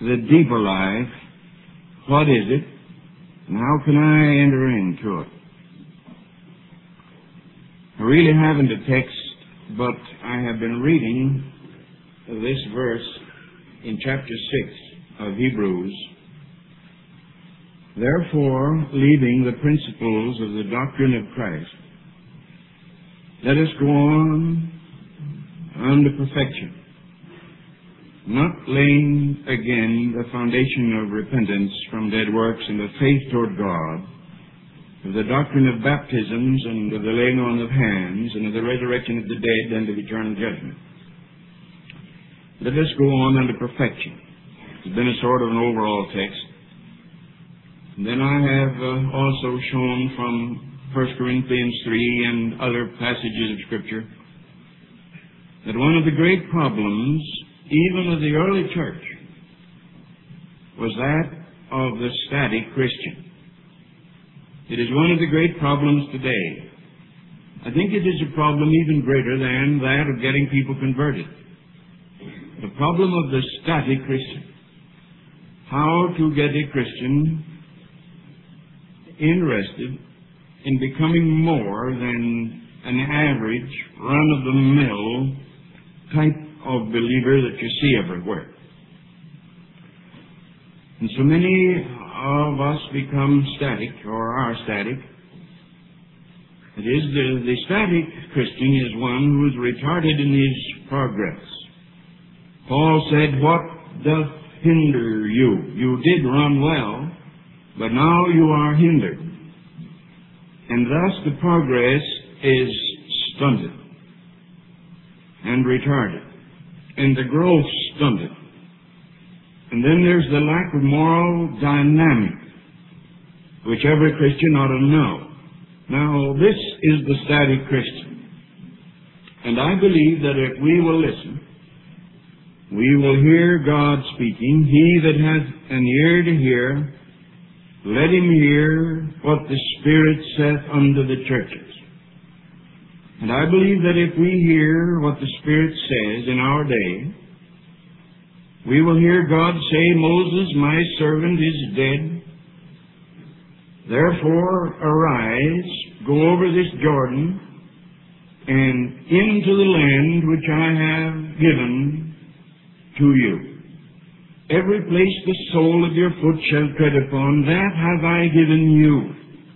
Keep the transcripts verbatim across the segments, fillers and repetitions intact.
the deeper life, what is it, and how can I enter into it? I really haven't a text, but I have been reading this verse in chapter six of Hebrews. Therefore, leaving the principles of the doctrine of Christ, let us go on unto perfection, not laying again the foundation of repentance from dead works and of faith toward God, of the doctrine of baptisms and of the laying on of hands and of the resurrection of the dead and of eternal judgment. Let us go on unto perfection. It's been a sort of an overall text. And then I have uh, also shown from First Corinthians three and other passages of Scripture that one of the great problems, even of the early church, was that of the static Christian. It is one of the great problems today. I think it is a problem even greater than that of getting people converted. The problem of the static Christian. How to get a Christian interested in becoming more than an average, run-of-the-mill type of believer that you see everywhere. And so many of us become static, or are static. It is the, the static Christian is one who is retarded in his progress. Paul said, "What doth hinder you? You did run well, but now you are hindered." And thus the progress is stunted and retarded, and the growth stunted. And then there's the lack of moral dynamic, which every Christian ought to know. Now, this is the static Christian. And I believe that if we will listen, we will hear God speaking. He that hath an ear to hear, let him hear what the Spirit saith unto the churches. And I believe that if we hear what the Spirit says in our day, we will hear God say, "Moses, my servant, is dead. Therefore, arise, go over this Jordan, and into the land which I have given to you. Every place the sole of your foot shall tread upon, that have I given you."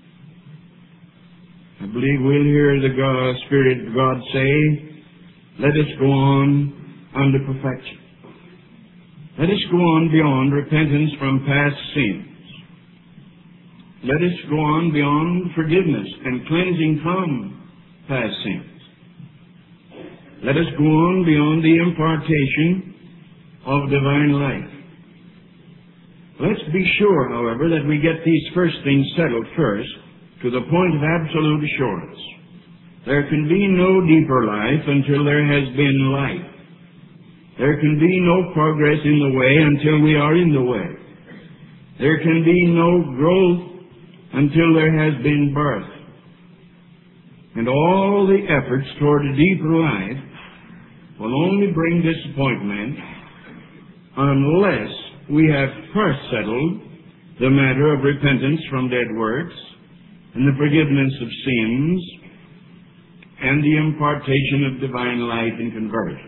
I believe we'll hear the God, Spirit of God say, "Let us go on unto perfection. Let us go on beyond repentance from past sins. Let us go on beyond forgiveness and cleansing from past sins. Let us go on beyond the impartation of divine life." Let's be sure, however, that we get these first things settled first to the point of absolute assurance. There can be no deeper life until there has been life. There can be no progress in the way until we are in the way. There can be no growth until there has been birth. And all the efforts toward a deeper life will only bring disappointment unless we have first settled the matter of repentance from dead works and the forgiveness of sins and the impartation of divine life and conversion.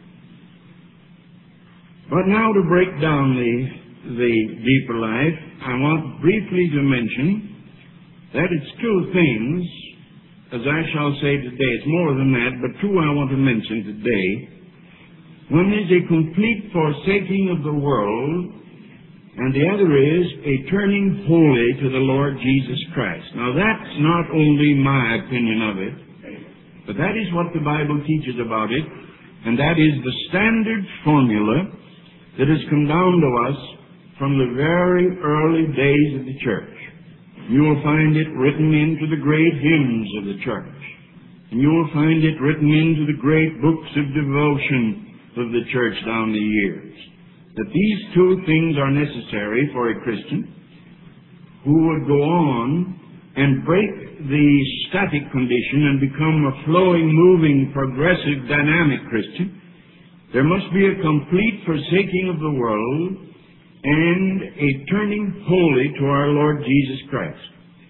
But now to break down the, the deeper life, I want briefly to mention that it's two things, as I shall say today. It's more than that, but two I want to mention today. One is a complete forsaking of the world, and the other is a turning wholly to the Lord Jesus Christ. Now that's not only my opinion of it, but that is what the Bible teaches about it, and that is the standard formula that has come down to us from the very early days of the church. You will find it written into the great hymns of the church. And you will find it written into the great books of devotion of the church down the years. That these two things are necessary for a Christian who would go on and break the static condition and become a flowing, moving, progressive, dynamic Christian. There must be a complete forsaking of the world and a turning wholly to our Lord Jesus Christ.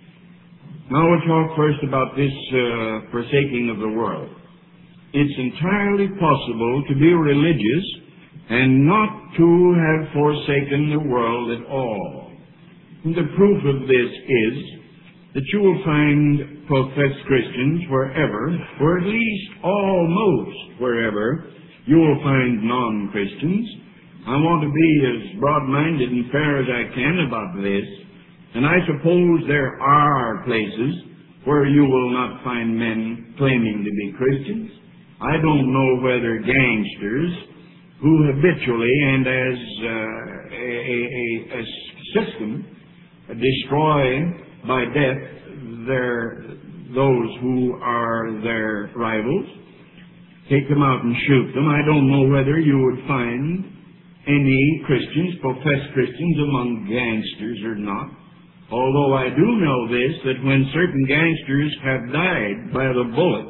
Now we'll talk first about this uh, forsaking of the world. It's entirely possible to be religious and not to have forsaken the world at all. And the proof of this is that you will find professed Christians wherever, or at least almost wherever, you will find non-Christians. I want to be as broad-minded and fair as I can about this, and I suppose there are places where you will not find men claiming to be Christians. I don't know whether gangsters who habitually and as uh, a, a, a system destroy by death their those who are their rivals, take them out and shoot them. I don't know whether you would find any Christians, professed Christians, among gangsters or not. Although I do know this, that when certain gangsters have died by the bullet,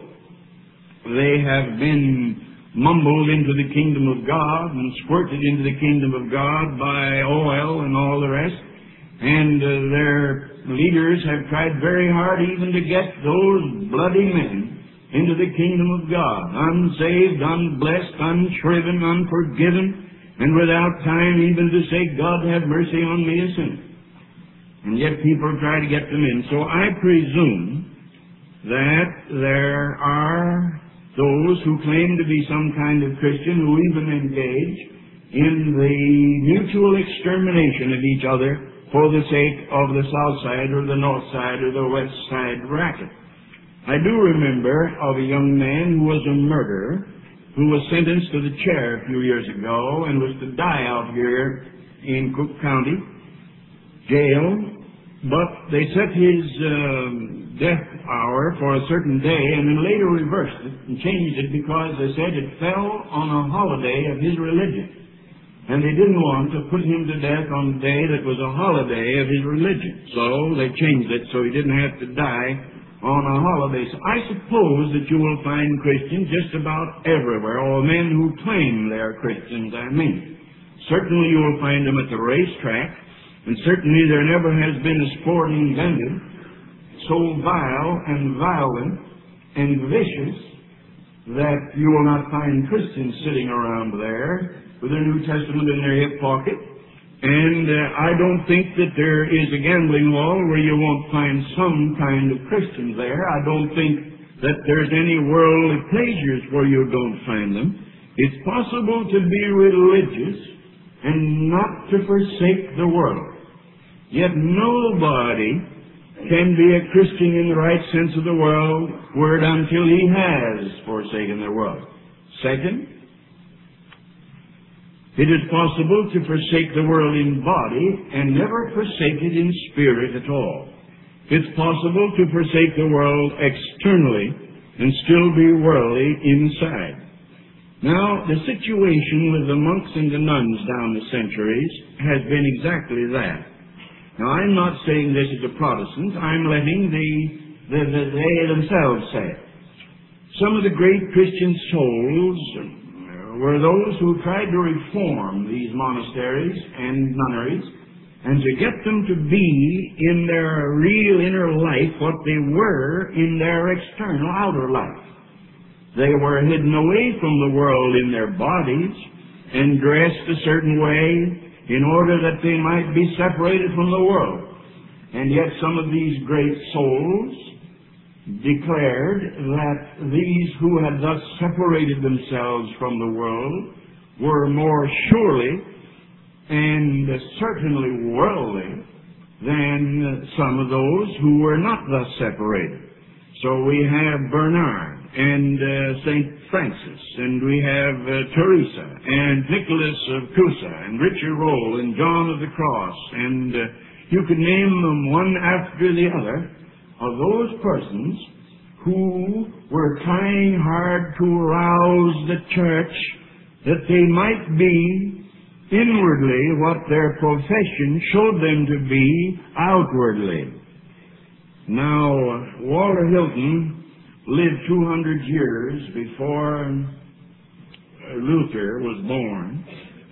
they have been mumbled into the kingdom of God and squirted into the kingdom of God by oil and all the rest. And uh, their leaders have tried very hard even to get those bloody men into the kingdom of God, unsaved, unblessed, unshriven, unforgiven, and without time even to say, God have mercy on me, a sinner. And yet people try to get them in. So I presume that there are those who claim to be some kind of Christian who even engage in the mutual extermination of each other for the sake of the south side or the north side or the west side racket. I do remember of a young man who was a murderer who was sentenced to the chair a few years ago and was to die out here in Cook County Jail. But they set his um, death hour for a certain day and then later reversed it and changed it because they said it fell on a holiday of his religion. And they didn't want to put him to death on a day that was a holiday of his religion. So they changed it so he didn't have to die on a holiday. So I suppose that you will find Christians just about everywhere, or men who claim they are Christians, I mean. Certainly you will find them at the racetrack. And certainly there never has been a sport invented so vile and violent and vicious that you will not find Christians sitting around there with their New Testament in their hip pocket. And uh, I don't think that there is a gambling hall where you won't find some kind of Christians there. I don't think that there's any worldly pleasures where you don't find them. It's possible to be religious and not to forsake the world. Yet nobody can be a Christian in the right sense of the world word until he has forsaken the world. Second, it is possible to forsake the world in body and never forsake it in spirit at all. It's possible to forsake the world externally and still be worldly inside. Now, the situation with the monks and the nuns down the centuries has been exactly that. Now, I'm not saying this as a Protestant. I'm letting the, the, the they themselves say it. Some of the great Christian souls were those who tried to reform these monasteries and nunneries and to get them to be in their real inner life what they were in their external outer life. They were hidden away from the world in their bodies and dressed a certain way in order that they might be separated from the world. And yet some of these great souls declared that these who had thus separated themselves from the world were more surely and certainly worldly than some of those who were not thus separated. So we have Bernard and uh, Saint Francis, and we have uh, Teresa, and Nicholas of Cusa, and Richard Rolle, and John of the Cross, and uh, you could name them one after the other of those persons who were trying hard to arouse the church that they might be inwardly what their profession showed them to be outwardly. Now, Walter Hilton lived two hundred years before Luther was born,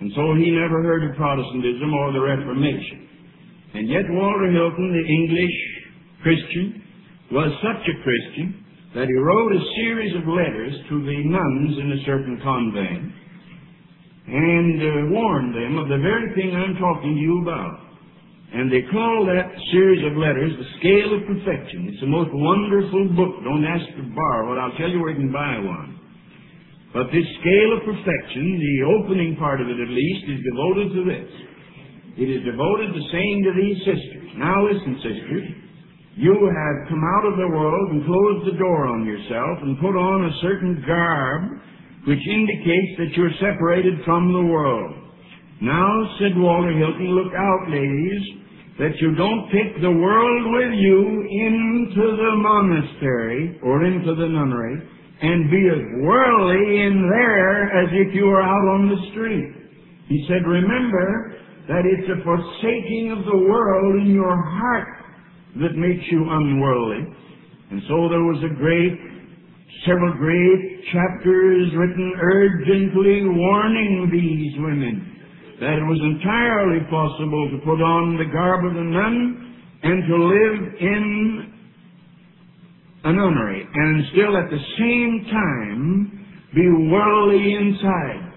And so he never heard of Protestantism or the Reformation. And yet Walter Hilton, the English Christian, was such a Christian that he wrote a series of letters to the nuns in a certain convent and uh, warned them of the very thing I'm talking to you about. And they call that series of letters The Scale of Perfection. It's the most wonderful book. Don't ask to borrow it. I'll tell you where you can buy one. But this Scale of Perfection, the opening part of it at least, is devoted to this. It is devoted to saying to these sisters, now listen, sisters, you have come out of the world and closed the door on yourself and put on a certain garb which indicates that you're separated from the world. Now, said Walter Hilton, look out, ladies, that you don't take the world with you into the monastery or into the nunnery and be as worldly in there as if you were out on the street. He said, remember that it's a forsaking of the world in your heart that makes you unworldly. And so there was a great, several great chapters written urgently warning these women that it was entirely possible to put on the garb of a nun and to live in a nunnery and still at the same time be worldly inside.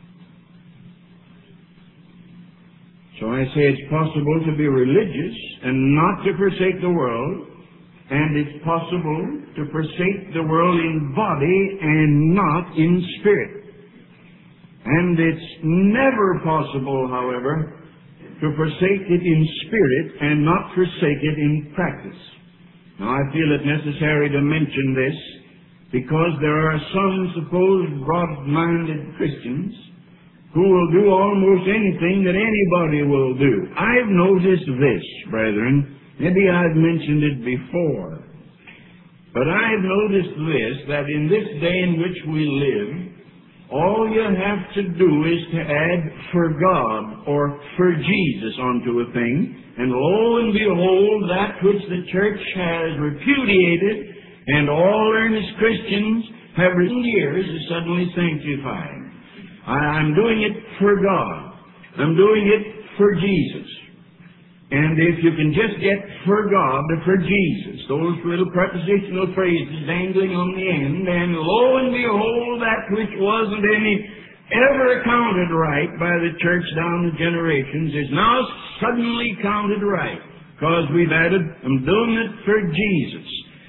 So I say it's possible to be religious and not to forsake the world, and it's possible to forsake the world in body and not in spirit. And it's never possible, however, to forsake it in spirit and not forsake it in practice. Now, I feel it necessary to mention this because there are some supposed broad-minded Christians who will do almost anything that anybody will do. I've noticed this, brethren. Maybe I've mentioned it before. But I've noticed this, that in this day in which we live, all you have to do is to add for God or for Jesus onto a thing, and lo and behold, that which the church has repudiated and all earnest Christians have written years is suddenly sanctified. I'm doing it for God. I'm doing it for Jesus. And if you can just get for God or for Jesus, those little prepositional phrases dangling on the end, and lo and behold, that which wasn't any ever counted right by the church down the generations is now suddenly counted right, because we've added, I'm doing it for Jesus.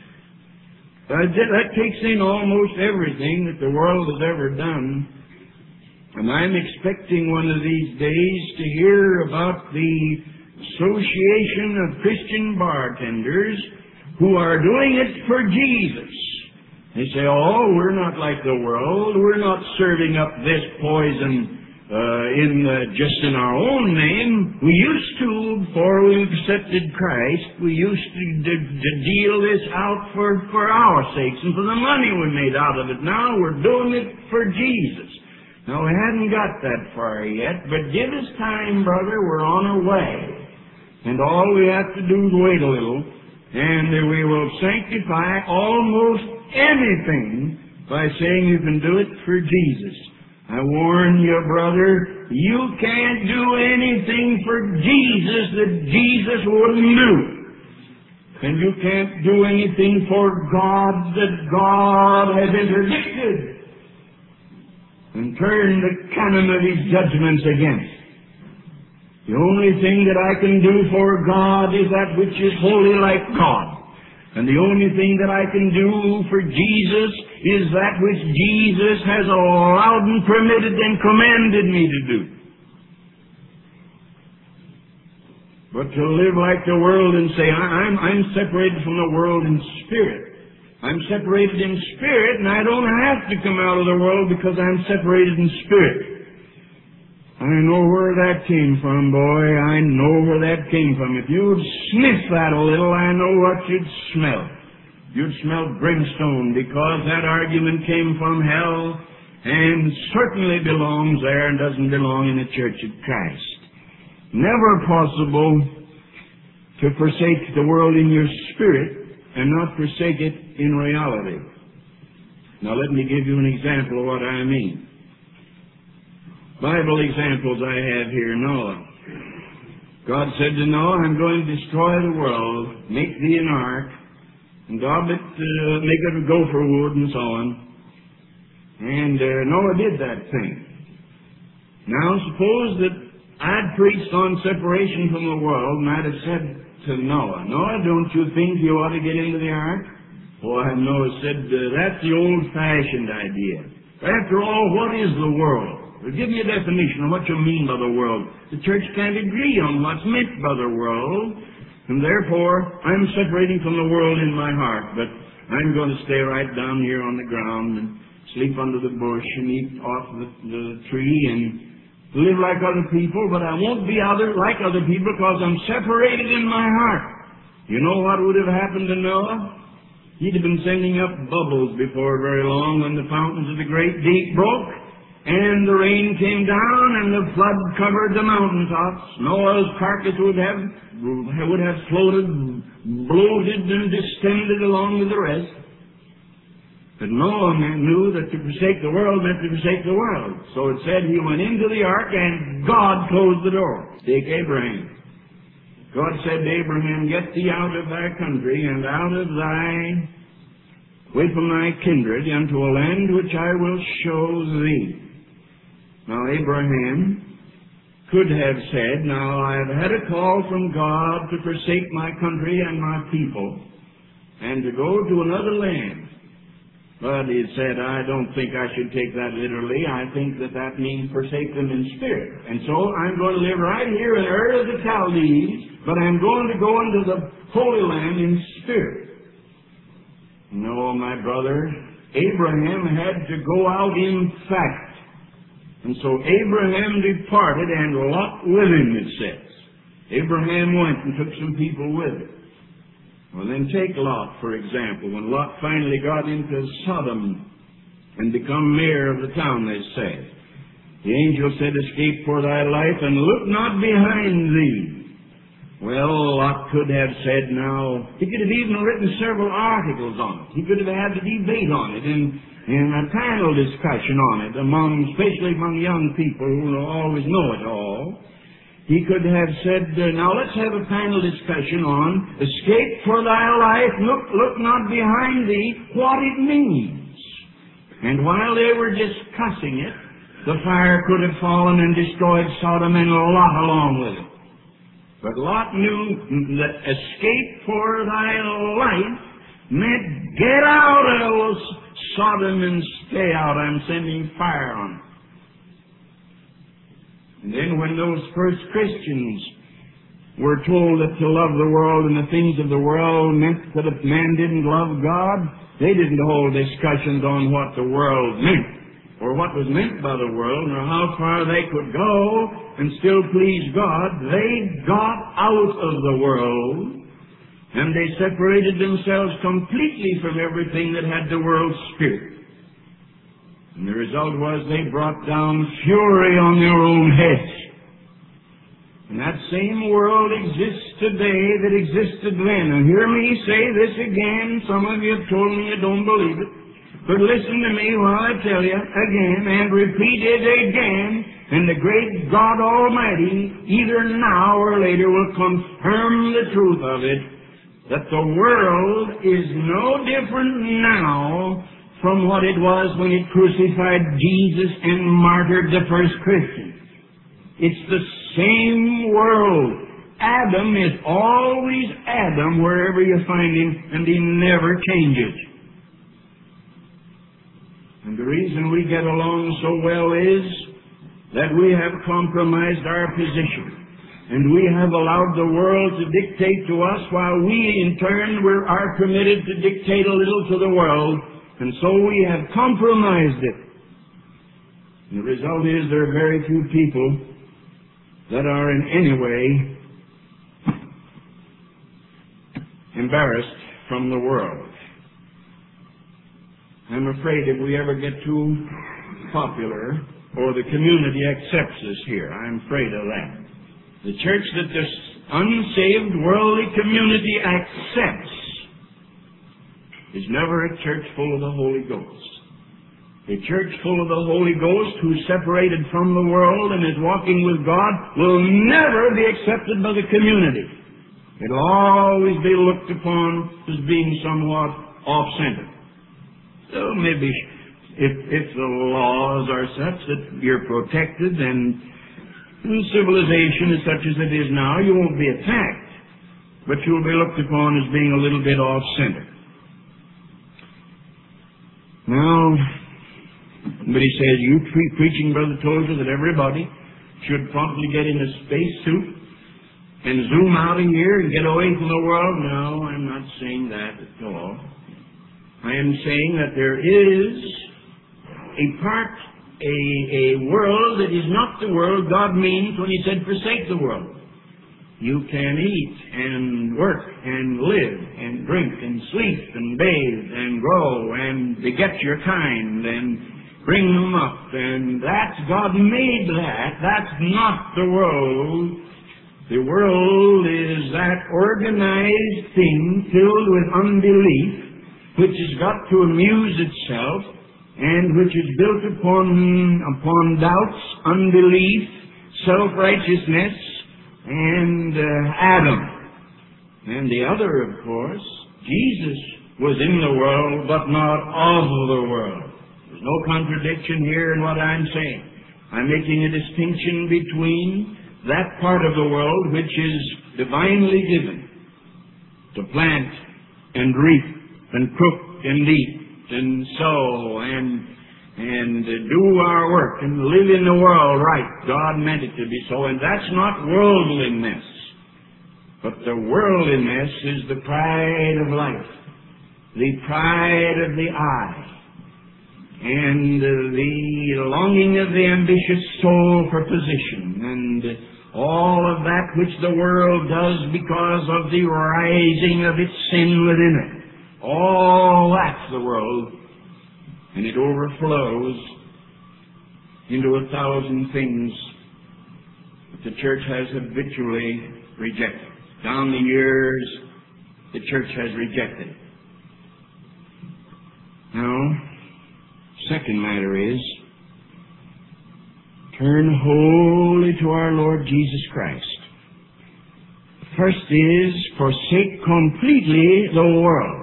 That takes in almost everything that the world has ever done. And I'm expecting one of these days to hear about the Association of Christian Bartenders who are doing it for Jesus. They say, oh, we're not like the world. We're not serving up this poison uh, in the, just in our own name. We used to, before we accepted Christ, we used to, to, to deal this out for, for our sakes and for the money we made out of it. Now we're doing it for Jesus. Now, we hadn't got that far yet, but give us time, brother. We're on our way. And all we have to do is wait a little, and we will sanctify almost anything by saying you can do it for Jesus. I warn you, brother, you can't do anything for Jesus that Jesus wouldn't do. And you can't do anything for God that God has interdicted and turn the canon of His judgments against. The only thing that I can do for God is that which is wholly like God. And the only thing that I can do for Jesus is that which Jesus has allowed and permitted and commanded me to do. But to live like the world and say, I'm, I'm separated from the world in spirit. I'm separated in spirit, and I don't have to come out of the world because I'm separated in spirit. I know where that came from, boy. I know where that came from. If you'd sniff that a little, I know what you'd smell. You'd smell brimstone, because that argument came from hell and certainly belongs there and doesn't belong in the Church of Christ. Never possible to forsake the world in your spirit and not forsake it in reality. Now let me give you an example of what I mean. Bible examples I have here. Noah. God said to Noah, I'm going to destroy the world, make thee an ark, and daub it, uh, make it of gopher wood and so on. And uh, Noah did that thing. Now suppose that I'd preached on separation from the world, and I'd have said to Noah, Noah, don't you think you ought to get into the ark? Boy, Noah said, uh, that's the old-fashioned idea. After all, what is the world? Well, give me a definition of what you mean by the world. The church can't agree on what's meant by the world, and therefore I'm separating from the world in my heart, but I'm going to stay right down here on the ground and sleep under the bush and eat off the, the tree and live like other people, but I won't be other like other people because I'm separated in my heart. You know what would have happened to Noah? He'd have been sending up bubbles before very long when the fountains of the great deep broke, and the rain came down, and the flood covered the mountaintops. Noah's carcass would have would have floated, bloated, and distended along with the rest. But Noah knew that to forsake the world meant to forsake the world. So it said he went into the ark, and God closed the door. Take Abraham. God said to Abraham, get thee out of thy country and out of thy, away from thy kindred, unto a land which I will show thee. Now Abraham could have said, now I have had a call from God to forsake my country and my people and to go to another land. But he said, I don't think I should take that literally. I think that that means forsake them in spirit. And so I'm going to live right here in Ur of the Chaldees, but I'm going to go into the Holy Land in spirit. No, my brother, Abraham had to go out in fact. And so Abraham departed, and Lot with him, it says. Abraham went and took some people with him. Well, then take Lot, for example. When Lot finally got into Sodom and become mayor of the town, they say, the angel said, escape for thy life, and look not behind thee. Well, Lot could have said, now, he could have even written several articles on it. He could have had a debate on it, and in a panel discussion on it, among, especially among young people who always know it all. He could have said, uh, now let's have a panel discussion on escape for thy life, look, look not behind thee, what it means. And while they were discussing it, the fire could have fallen and destroyed Sodom and Lot along with it. But Lot knew that escape for thy life meant get out of Sodom and stay out. I'm sending fire on it. And then when those first Christians were told that to love the world and the things of the world meant that if man didn't love God, they didn't hold discussions on what the world meant, or what was meant by the world, or how far they could go and still please God. They got out of the world, and they separated themselves completely from everything that had the world's spirit. And the result was they brought down fury on their own heads. And that same world exists today that existed then. And hear me say this again. Some of you have told me you don't believe it. But listen to me while I tell you again and repeat it again. And the great God Almighty, either now or later, will confirm the truth of it, that the world is no different now from what it was when it crucified Jesus and martyred the first Christians. It's the same world. Adam is always Adam wherever you find him, and he never changes. And the reason we get along so well is that we have compromised our position. And we have allowed the world to dictate to us while we, in turn, we're, are permitted to dictate a little to the world. And so we have compromised it. And the result is there are very few people that are in any way embarrassed from the world. I'm afraid if we ever get too popular or the community accepts us here, I'm afraid of that. The church that this unsaved worldly community accepts is never a church full of the Holy Ghost. A church full of the Holy Ghost who's separated from the world and is walking with God will never be accepted by the community. It'll always be looked upon as being somewhat off-center. So maybe if, if the laws are such that you're protected and civilization is such as it is now, you won't be attacked, but you'll be looked upon as being a little bit off-center. Now, but he says, you pre- preaching, Brother Tozer, that everybody should promptly get in a space suit and zoom out of here and get away from the world. No, I'm not saying that at all. I am saying that there is a part, a, a world that is not the world God means when He said, forsake the world. You can eat and work and live and drink and sleep and bathe and grow and beget your kind and bring them up. And that's, God made that. That's not the world. The world is that organized thing filled with unbelief, which has got to amuse itself and which is built upon, upon doubts, unbelief, self-righteousness, and uh, Adam. And the other, of course, Jesus was in the world, but not of the world. There's no contradiction here in what I'm saying. I'm making a distinction between that part of the world which is divinely given to plant and reap and cook and eat and sow and and uh, do our work and live in the world right. God meant it to be so, and that's not worldliness. But the worldliness is the pride of life, the pride of the eye, and uh, the longing of the ambitious soul for position, and uh, all of that which the world does because of the rising of its sin within it. All that's the world. And it overflows into a thousand things that the church has habitually rejected. Down the years, the church has rejected it. Now, second matter is, turn wholly to our Lord Jesus Christ. First is, forsake completely the world.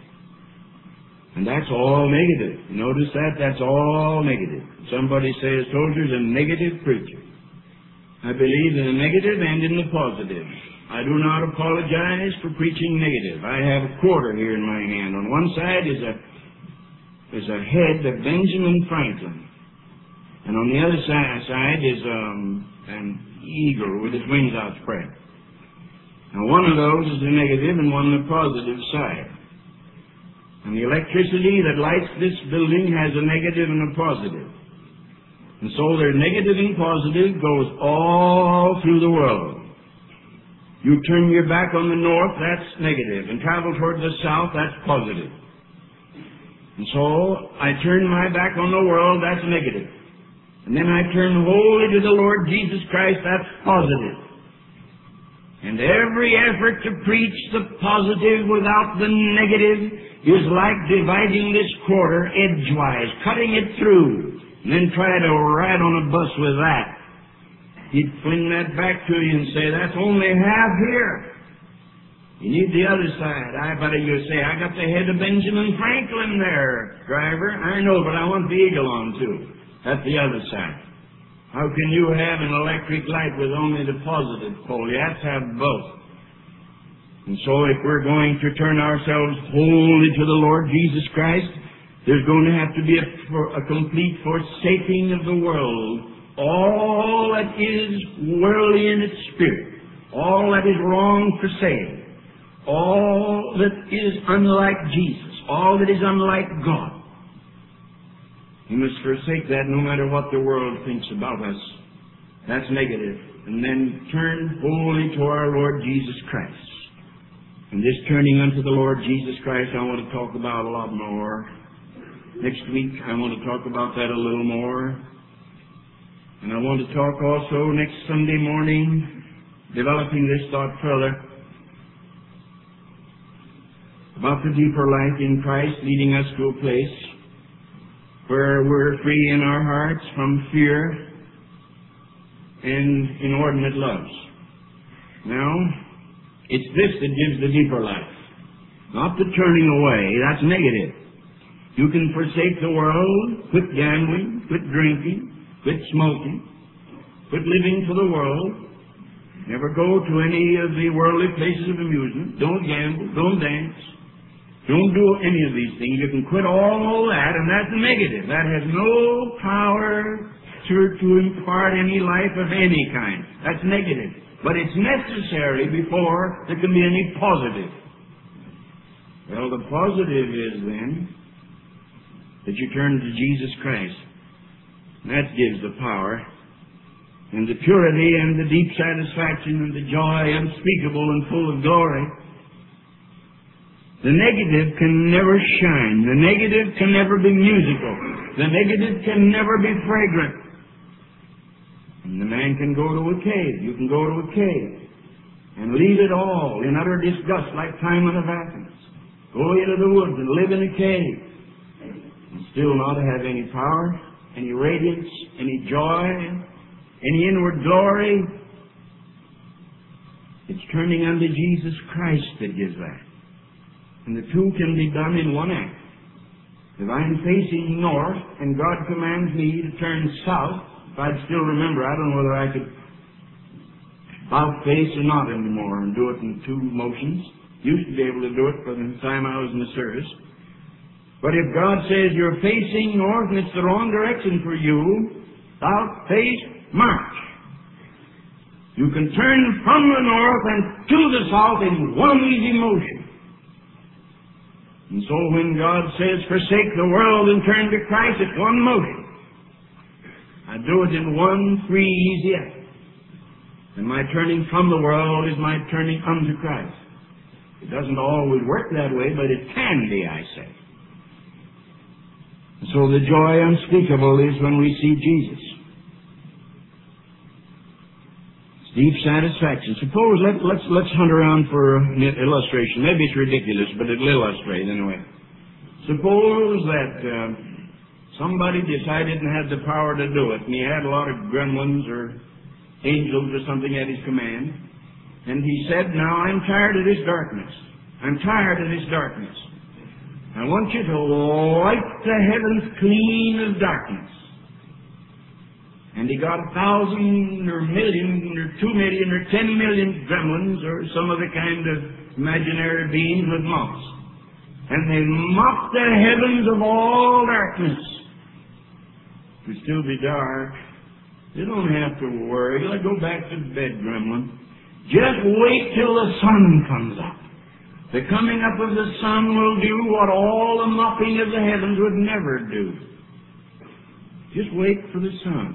And that's all negative. Notice that? That's all negative. Somebody says, Tozer's a negative preacher. I believe in the negative and in the positive. I do not apologize for preaching negative. I have a quarter here in my hand. On one side is a, is a head of Benjamin Franklin. And on the other side, side is um, an eagle with his wings outspread. Now one of those is the negative and one the positive side. And the electricity that lights this building has a negative and a positive. And so their negative and positive goes all through the world. You turn your back on the north, that's negative. And travel toward the south, that's positive. And so I turn my back on the world, that's negative. And then I turn wholly to the Lord Jesus Christ, that's positive. And every effort to preach the positive without the negative is like dividing this quarter edgewise, cutting it through, and then try to ride on a bus with that. He'd fling that back to you and say, that's only half here. You need the other side. I better you say, I got the head of Benjamin Franklin there, driver. I know, but I want the eagle on too. That's the other side. How can you have an electric light with only the positive pole? You have to have both. And so if we're going to turn ourselves wholly to the Lord Jesus Christ, there's going to have to be a, a complete forsaking of the world. All that is worldly in its spirit, all that is wrong for saying, all that is unlike Jesus, all that is unlike God. We must forsake that no matter what the world thinks about us. That's negative. And then turn wholly to our Lord Jesus Christ. And this turning unto the Lord Jesus Christ, I want to talk about a lot more. Next week, I want to talk about that a little more. And I want to talk also next Sunday morning, developing this thought further, about the deeper life in Christ leading us to a place where we're free in our hearts from fear and inordinate loves. Now, it's this that gives the deeper life. Not the turning away, that's negative. You can forsake the world, quit gambling, quit drinking, quit smoking, quit living for the world, never go to any of the worldly places of amusement, don't gamble, don't dance, don't do any of these things. You can quit all that, and that's negative. That has no power to, to impart any life of any kind. That's negative. But it's necessary before there can be any positive. Well, the positive is then that you turn to Jesus Christ. That gives the power and the purity and the deep satisfaction and the joy unspeakable and full of glory. The negative can never shine. The negative can never be musical. The negative can never be fragrant. And the man can go to a cave. You can go to a cave and leave it all in utter disgust like Timon of Athens. Go into the woods and live in a cave and still not have any power, any radiance, any joy, any inward glory. It's turning unto Jesus Christ that gives that. And the two can be done in one act. If I'm facing north and God commands me to turn south, if I'd still remember, I don't know whether I could about face or not anymore and do it in two motions. Used to be able to do it for the time I was in the service. But if God says you're facing north and it's the wrong direction for you, south, face, march. You can turn from the north and to the south in one easy motion. And so when God says forsake the world and turn to Christ, it's one motion. I do it in one free, easy act. And my turning from the world is my turning unto Christ. It doesn't always work that way, but it can be, I say. So the joy unspeakable is when we see Jesus. It's deep satisfaction. Suppose, let, let's, let's hunt around for an illustration. Maybe it's ridiculous, but it'll illustrate anyway. Suppose that uh, somebody decided and had the power to do it, and he had a lot of gremlins or angels or something at his command, and he said, now I'm tired of this darkness. I'm tired of this darkness. I want you to wipe the heavens clean of darkness. And he got a thousand or million or two million or ten million gremlins or some other kind of imaginary beings with mops. And they mopped the heavens of all darkness. It would still be dark. You don't have to worry. Let go back to bed, gremlin. Just wait till the sun comes up. The coming up of the sun will do what all the mopping of the heavens would never do. Just wait for the sun.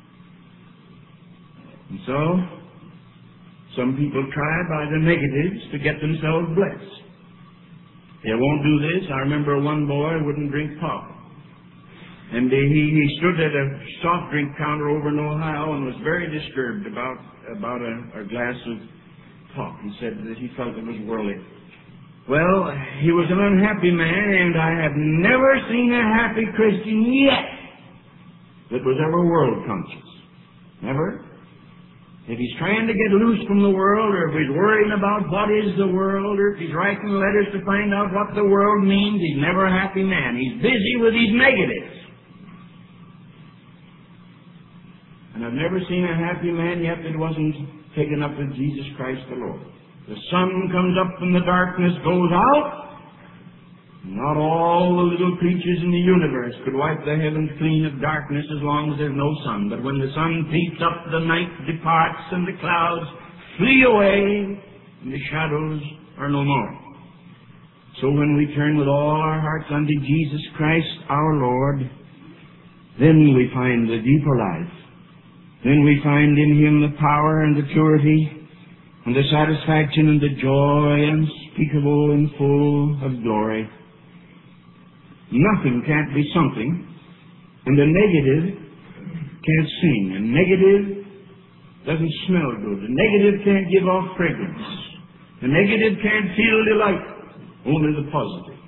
And so, some people try by the negatives to get themselves blessed. They won't do this. I remember one boy wouldn't drink pop. And he, he stood at a soft drink counter over in Ohio and was very disturbed about, about a, a glass of pop. He said that he felt it was worldly. Well, he was an unhappy man, and I have never seen a happy Christian yet that was ever world conscious. Never. If he's trying to get loose from the world, or if he's worrying about what is the world, or if he's writing letters to find out what the world means, he's never a happy man. He's busy with his negatives. And I've never seen a happy man yet that wasn't taken up with Jesus Christ the Lord. The sun comes up and the darkness goes out. Not all the little creatures in the universe could wipe the heavens clean of darkness as long as there's no sun. But when the sun peeps up, the night departs and the clouds flee away and the shadows are no more. So when we turn with all our hearts unto Jesus Christ our Lord, then we find the deeper life. Then we find in Him the power and the purity and the satisfaction and the joy unspeakable and full of glory. Nothing can't be something, and the negative can't sing. The negative doesn't smell good. The negative can't give off fragrance. The negative can't feel delight. Only the positive.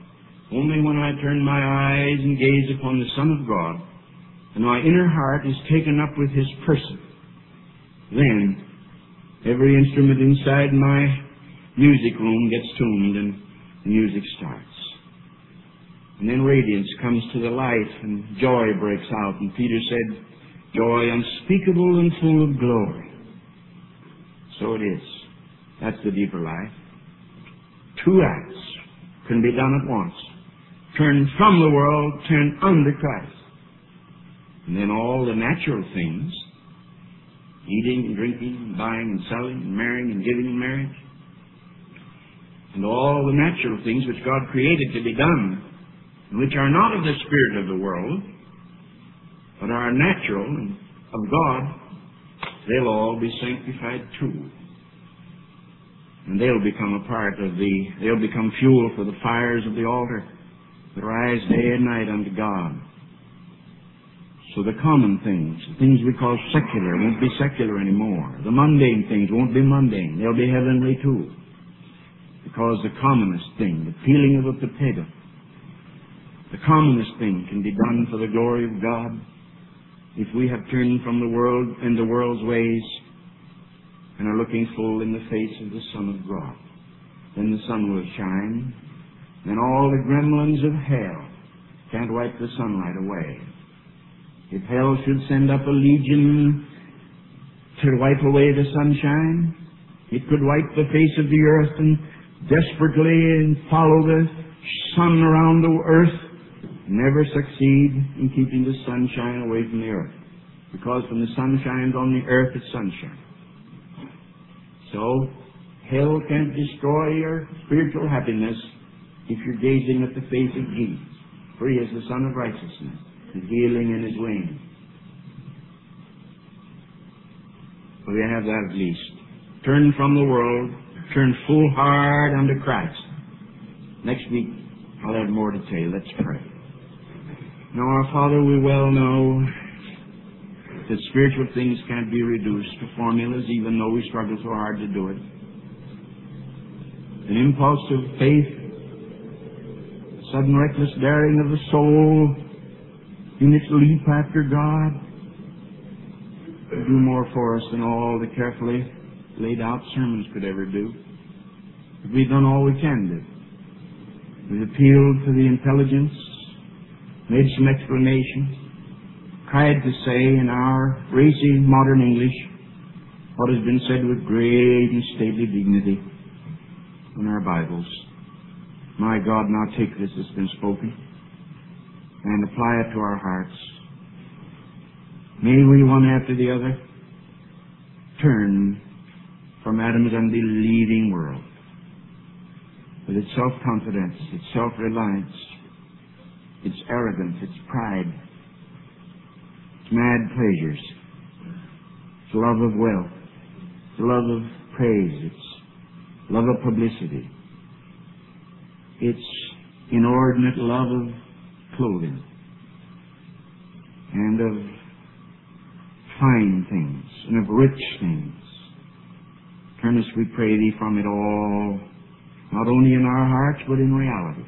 Only when I turn my eyes and gaze upon the Son of God, and my inner heart is taken up with His person, then every instrument inside my music room gets tuned and the music starts. And then radiance comes to the light and joy breaks out. And Peter said, joy unspeakable and full of glory. So it is. That's the deeper life. Two acts can be done at once. Turn from the world, turn unto Christ. And then all the natural things, eating and drinking, and buying and selling, and marrying and giving in marriage, and all the natural things which God created to be done, which are not of the spirit of the world, but are natural and of God, they'll all be sanctified too. And they'll become a part of the, they'll become fuel for the fires of the altar that rise day and night unto God. So the common things, the things we call secular, won't be secular anymore. The mundane things won't be mundane. They'll be heavenly too. Because the commonest thing, the peeling of a potato, the commonest thing can be done for the glory of God if we have turned from the world and the world's ways and are looking full in the face of the Son of God. Then the sun will shine. Then all the gremlins of hell can't wipe the sunlight away. If hell should send up a legion to wipe away the sunshine, it could wipe the face of the earth and desperately and follow the sun around the earth, never succeed in keeping the sunshine away from the earth. Because when the sun shines on the earth, it's sunshine. So, hell can't destroy your spiritual happiness if you're gazing at the face of Jesus. For He is the Son of righteousness, His healing in His wings. So we have that at least. Turn from the world, turn full hard unto Christ. Next week, I'll have more to tell you. Let's pray. Now, our Father, we well know that spiritual things can't be reduced to formulas, even though we struggle so hard to do it. An impulse of faith, sudden reckless daring of the soul in its leap after God, will do more for us than all the carefully laid out sermons could ever do. But we've done all we can do. We've appealed to the intelligence, made some explanations, tried to say in our racy modern English what has been said with great and stately dignity in our Bibles. My God, now take this that's been spoken and apply it to our hearts. May we, one after the other, turn from Adam's unbelieving world with its self-confidence, its self-reliance, its arrogance, its pride, its mad pleasures, its love of wealth, its love of praise, its love of publicity, its inordinate love of clothing and of fine things and of rich things. Turn us, we pray Thee, from it all, not only in our hearts, but in reality.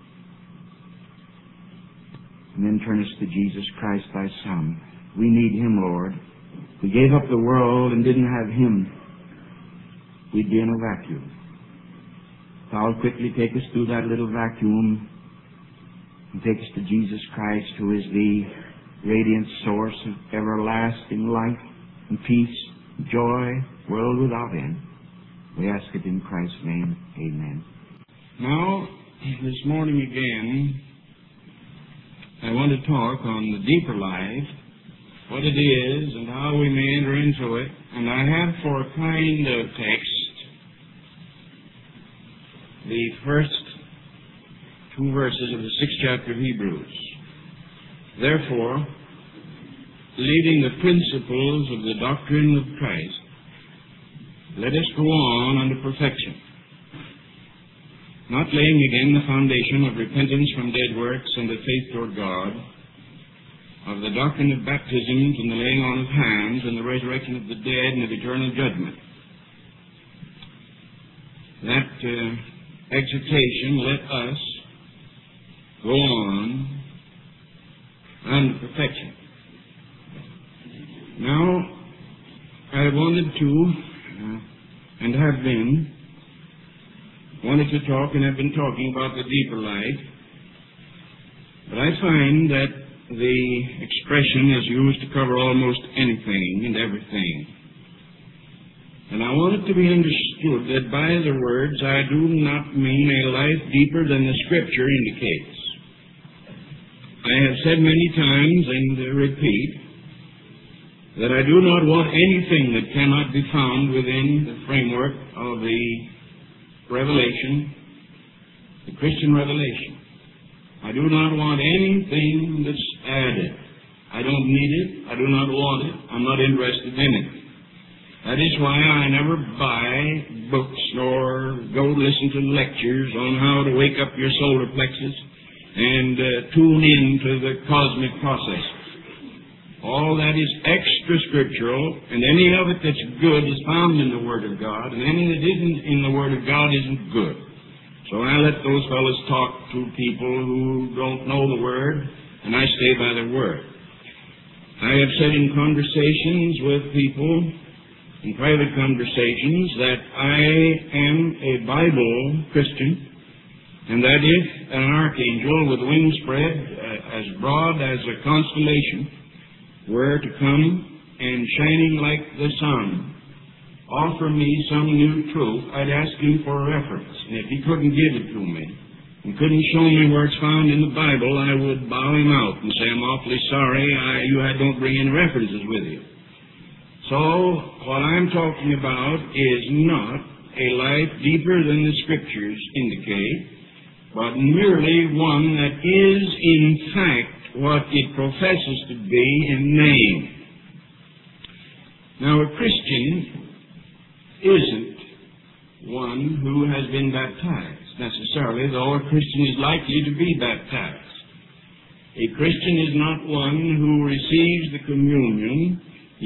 And then turn us to Jesus Christ, Thy Son. We need Him, Lord. If we gave up the world and didn't have Him, we'd be in a vacuum. Thou'll quickly take us through that little vacuum and take us to Jesus Christ, who is the radiant source of everlasting life and peace, and joy, world without end. We ask it in Christ's name. Amen. Now, this morning again, I want to talk on the deeper life, what it is and how we may enter into it. And I have for a kind of text the first two verses of the sixth chapter of Hebrews. Therefore, leaving the principles of the doctrine of Christ, let us go on unto perfection, not laying again the foundation of repentance from dead works and of faith toward God, of the doctrine of baptisms and the laying on of hands and the resurrection of the dead and of eternal judgment. That uh, exhortation, let us, go on unto perfection. Now, I wanted to, uh, and have been, wanted to talk and have been talking about the deeper life, but I find that the expression is used to cover almost anything and everything. And I want it to be understood that by the words I do not mean a life deeper than the Scripture indicates. I have said many times, and uh, repeat, that I do not want anything that cannot be found within the framework of the revelation, the Christian revelation. I do not want anything that's added. I don't need it. I do not want it. I'm not interested in it. That is why I never buy books nor go listen to lectures on how to wake up your solar plexus and uh, tune in to the cosmic processes. All that is extra scriptural, and any of it that's good is found in the Word of God, and any that isn't in the Word of God isn't good. So I let those fellows talk to people who don't know the Word, and I stay by the Word. I have said in conversations with people, in private conversations, that I am a Bible Christian, and that if an archangel with wings spread uh, as broad as a constellation were to come and shining like the sun offer me some new truth, I'd ask him for a reference. And if he couldn't give it to me and couldn't show me where it's found in the Bible, I would bow him out and say, I'm awfully sorry, I, you I don't bring any references with you. So what I'm talking about is not a life deeper than the Scriptures indicate, but merely one that is in fact what it professes to be in name. Now, a Christian isn't one who has been baptized necessarily, though a Christian is likely to be baptized. A Christian is not one who receives the communion,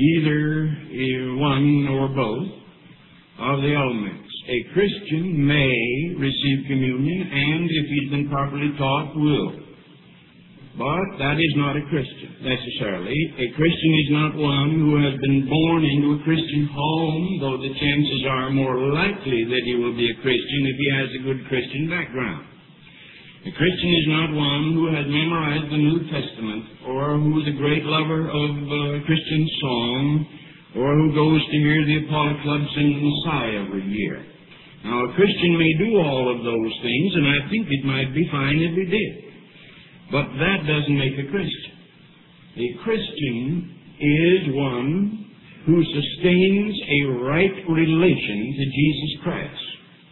either one or both, of the elements. A Christian may receive communion, and if he's been properly taught, will. But that is not a Christian, necessarily. A Christian is not one who has been born into a Christian home, though the chances are more likely that he will be a Christian if he has a good Christian background. A Christian is not one who has memorized the New Testament, or who is a great lover of uh, Christian song, or who goes to hear the Apollo Club sing the Messiah every year. Now, a Christian may do all of those things, and I think it might be fine if he did. But that doesn't make a Christian. A Christian is one who sustains a right relation to Jesus Christ.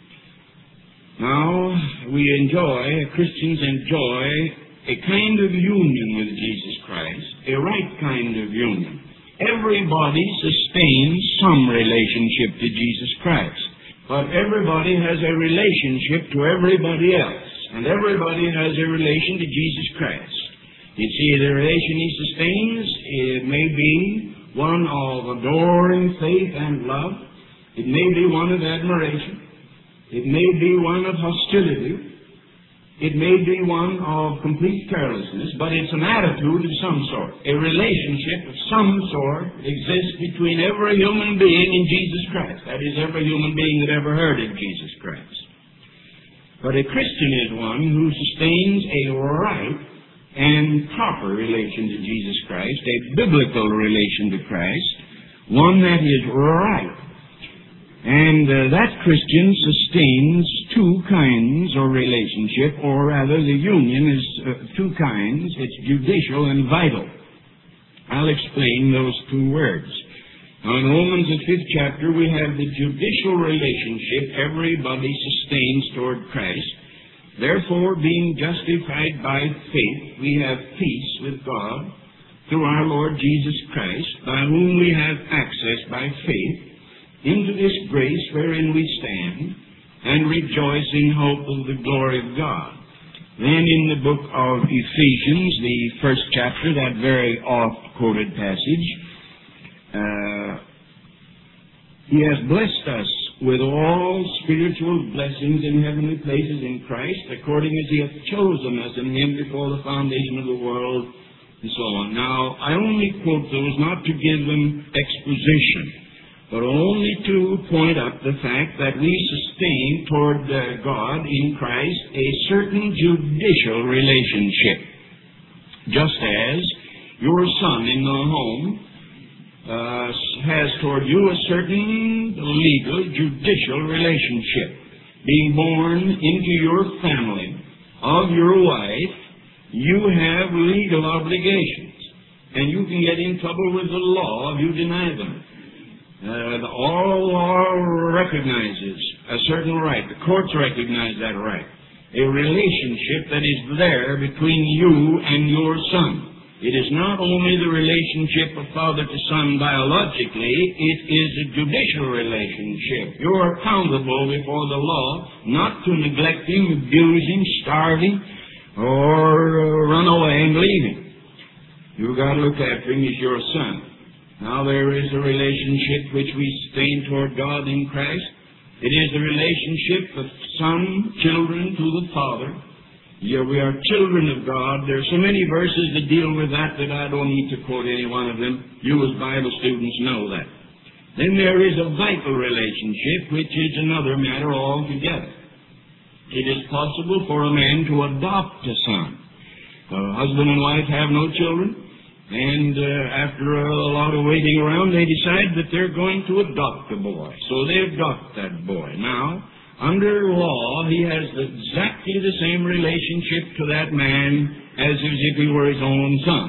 Now, we enjoy, Christians enjoy, a kind of union with Jesus Christ, a right kind of union. Everybody sustains some relationship to Jesus Christ, but everybody has a relationship to everybody else. And everybody has a relation to Jesus Christ. You see, the relation he sustains, it may be one of adoring faith and love. It may be one of admiration. It may be one of hostility. It may be one of complete carelessness, but it's an attitude of some sort. A relationship of some sort exists between every human being and Jesus Christ. That is, every human being that ever heard of Jesus Christ. But a Christian is one who sustains a right and proper relation to Jesus Christ, a biblical relation to Christ, one that is right. And uh, that Christian sustains two kinds of relationship, or rather the union is uh, two kinds. It's judicial and vital. I'll explain those two words. Now, in Romans, the fifth chapter, we have the judicial relationship everybody sustains toward Christ. Therefore, being justified by faith, we have peace with God through our Lord Jesus Christ, by whom we have access by faith into this grace wherein we stand, and rejoice in hope of the glory of God. Then in the book of Ephesians, the first chapter, that very oft-quoted passage, Uh, he has blessed us with all spiritual blessings in heavenly places in Christ, according as He hath chosen us in Him before the foundation of the world, and so on. Now, I only quote those not to give them exposition, but only to point up the fact that we sustain toward uh, God in Christ a certain judicial relationship, just as your son in the home uh, has toward you a certain legal, judicial relationship. Being born into your family of your wife, you have legal obligations, and you can get in trouble with the law if you deny them. Uh, all law recognizes a certain right. The courts recognize that right. A relationship that is there between you and your son. It is not only the relationship of father to son biologically, it is a judicial relationship. You are accountable before the law not to neglect him, abuse him, starve him, or uh, run away and leave him. You've got to look after him as your son. Now there is a relationship which we sustain toward God in Christ. It is the relationship of son, children to the Father. Yeah, we are children of God. There are so many verses that deal with that that I don't need to quote any one of them. You as Bible students know that. Then there is a vital relationship, which is another matter altogether. It is possible for a man to adopt a son. A husband and wife have no children, and uh, after a lot of waiting around, they decide that they're going to adopt a boy. So they adopt that boy. Now, under law, he has exactly the same relationship to that man as if he were his own son.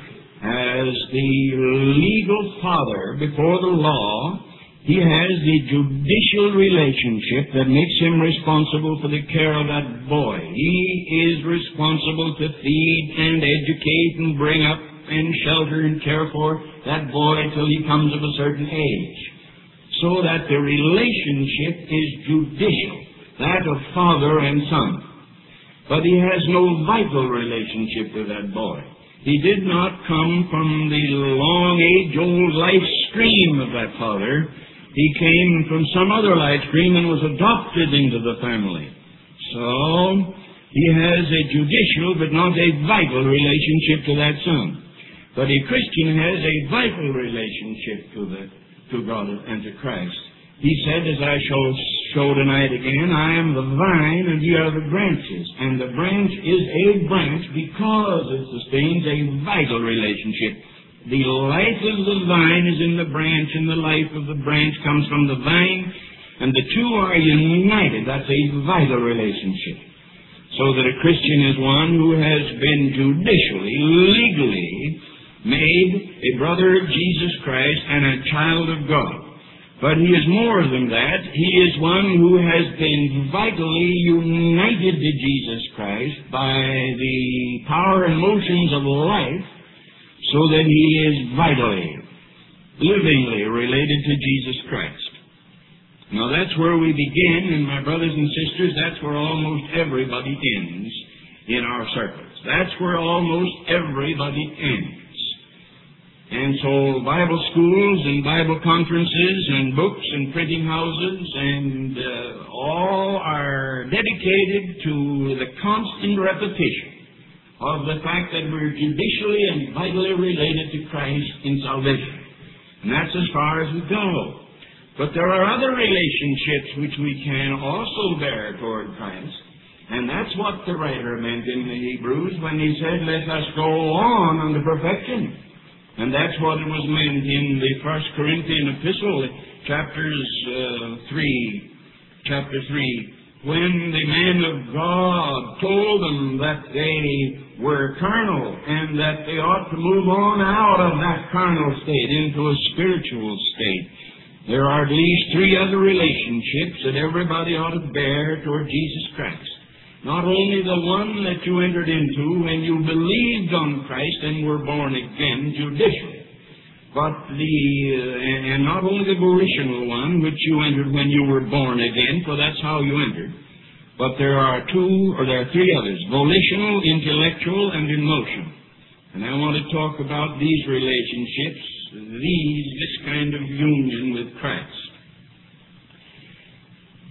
As the legal father before the law, he has the judicial relationship that makes him responsible for the care of that boy. He is responsible to feed and educate and bring up and shelter and care for that boy till he comes of a certain age. So that the relationship is judicial, that of father and son. But he has no vital relationship with that boy. He did not come from the long age-old life stream of that father. He came from some other life stream and was adopted into the family. So he has a judicial but not a vital relationship to that son. But a Christian has a vital relationship to the to God and to Christ. He said, as I shall show tonight again, I am the vine and ye are the branches. And the branch is a branch because it sustains a vital relationship. The life of the vine is in the branch, and the life of the branch comes from the vine, and the two are united. That's a vital relationship. So that a Christian is one who has been judicially, legally made a brother of Jesus Christ and a child of God. But he is more than that. He is one who has been vitally united to Jesus Christ by the power and motions of life, so that he is vitally, livingly related to Jesus Christ. Now that's where we begin, and my brothers and sisters, that's where almost everybody ends in our circles. That's where almost everybody ends. And so Bible schools and Bible conferences and books and printing houses and uh, all are dedicated to the constant repetition of the fact that we're judicially and vitally related to Christ in salvation. And that's as far as we go. But there are other relationships which we can also bear toward Christ. And that's what the writer meant in the Hebrews when he said, let us go on unto perfection. And that's what it was meant in the First Corinthian epistle, chapters uh, three, chapter three, when the man of God told them that they were carnal and that they ought to move on out of that carnal state into a spiritual state. There are at least three other relationships that everybody ought to bear toward Jesus Christ. Not only the one that you entered into when you believed on Christ and were born again judicially, but the, uh, and not only the volitional one which you entered when you were born again, for that's how you entered, but there are two, or there are three others, volitional, intellectual, and emotional. And I want to talk about these relationships, these, this kind of union with Christ.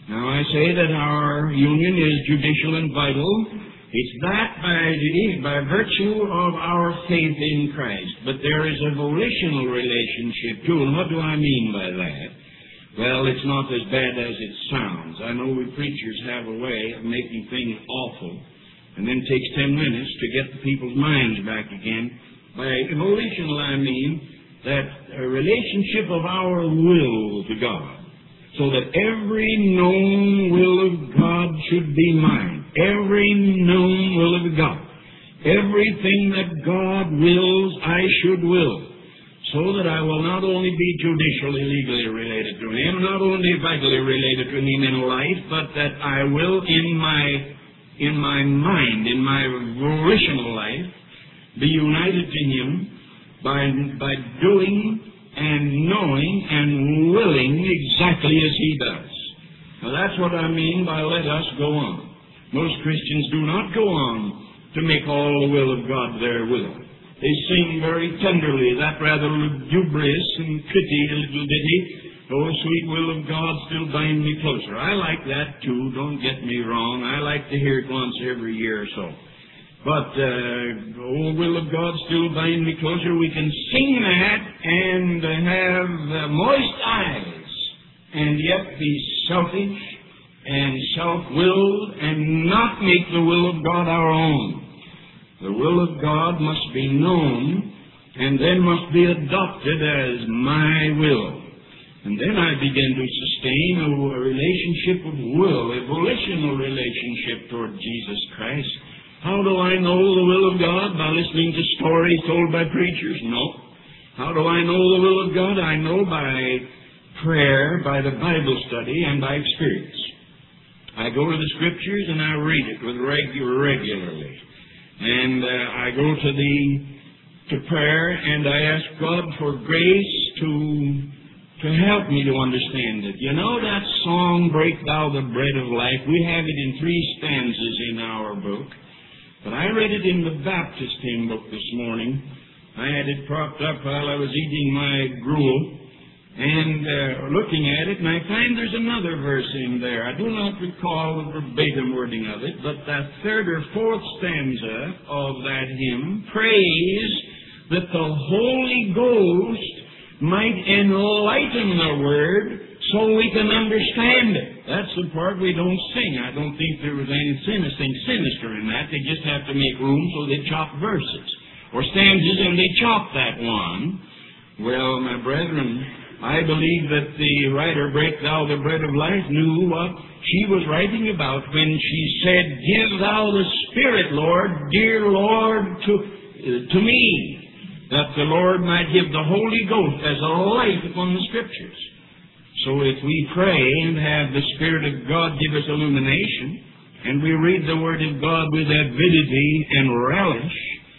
Now I say that our union is judicial and vital. It's that by, by virtue of our faith in Christ. But there is a volitional relationship too. And what do I mean by that? Well, it's not as bad as it sounds. I know we preachers have a way of making things awful, and then it takes ten minutes to get the people's minds back again. By volitional, I mean that a relationship of our will to God, so that every known will of God should be mine. Every known will of God. Everything that God wills, I should will. So that I will not only be judicially, legally related to Him, not only vitally related to Him in life, but that I will in my, in my mind, in my volitional life, be united to Him by, by doing and knowing and willing exactly as He does. Now that's what I mean by let us go on. Most Christians do not go on to make all the will of God their will. They sing very tenderly that rather lugubrious and pretty little ditty, "Oh, sweet will of God, still bind me closer." I like that too, don't get me wrong. I like to hear it once every year or so. But, uh, "Oh, will of God, still bind me closer," we can sing that and have uh, moist eyes and yet be selfish and self-willed and not make the will of God our own. The will of God must be known and then must be adopted as my will. And then I begin to sustain a, a relationship of will, a volitional relationship toward Jesus Christ. How do I know the will of God? By listening to stories told by preachers? No. How do I know the will of God? I know by prayer, by the Bible study, and by experience. I go to the Scriptures and I read it with regular, regularly. And uh, I go to the to prayer and I ask God for grace to to help me to understand it. You know that song, "Break Thou the Bread of Life"? We have it in three stanzas in our book. But I read it in the Baptist hymn book this morning. I had it propped up while I was eating my gruel and uh, looking at it, and I find there's another verse in there. I do not recall the verbatim wording of it, but that third or fourth stanza of that hymn prays that the Holy Ghost might enlighten the Word so we can understand it. That's the part we don't sing. I don't think there was anything sinister in that. They just have to make room, so they chop verses or stanzas, and they chop that one. Well, my brethren, I believe that the writer, "Break Thou the Bread of Life," knew what she was writing about when she said, "Give Thou the Spirit, Lord, dear Lord, to, uh, to me, that the Lord might give the Holy Ghost as a light upon the Scriptures." So if we pray and have the Spirit of God give us illumination, and we read the Word of God with avidity and relish,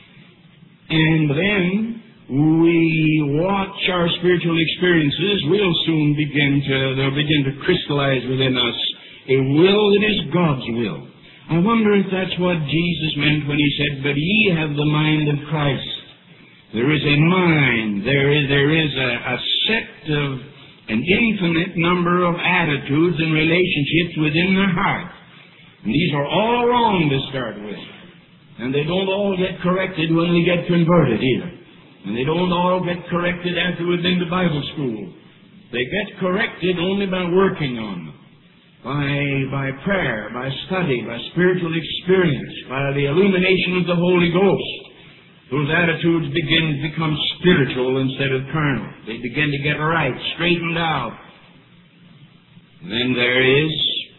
and then we watch our spiritual experiences, we'll soon begin to, they'll begin to crystallize within us a will that is God's will. I wonder if that's what Jesus meant when He said, "But ye have the mind of Christ." There is a mind, there is, there is a, a set of an infinite number of attitudes and relationships within the heart. And these are all wrong to start with. And they don't all get corrected when we get converted either. And they don't all get corrected after we've been to Bible school. They get corrected only by working on them. By, by prayer, by study, by spiritual experience, by the illumination of the Holy Ghost. Those attitudes begin to become spiritual instead of carnal. They begin to get right, straightened out. Then there is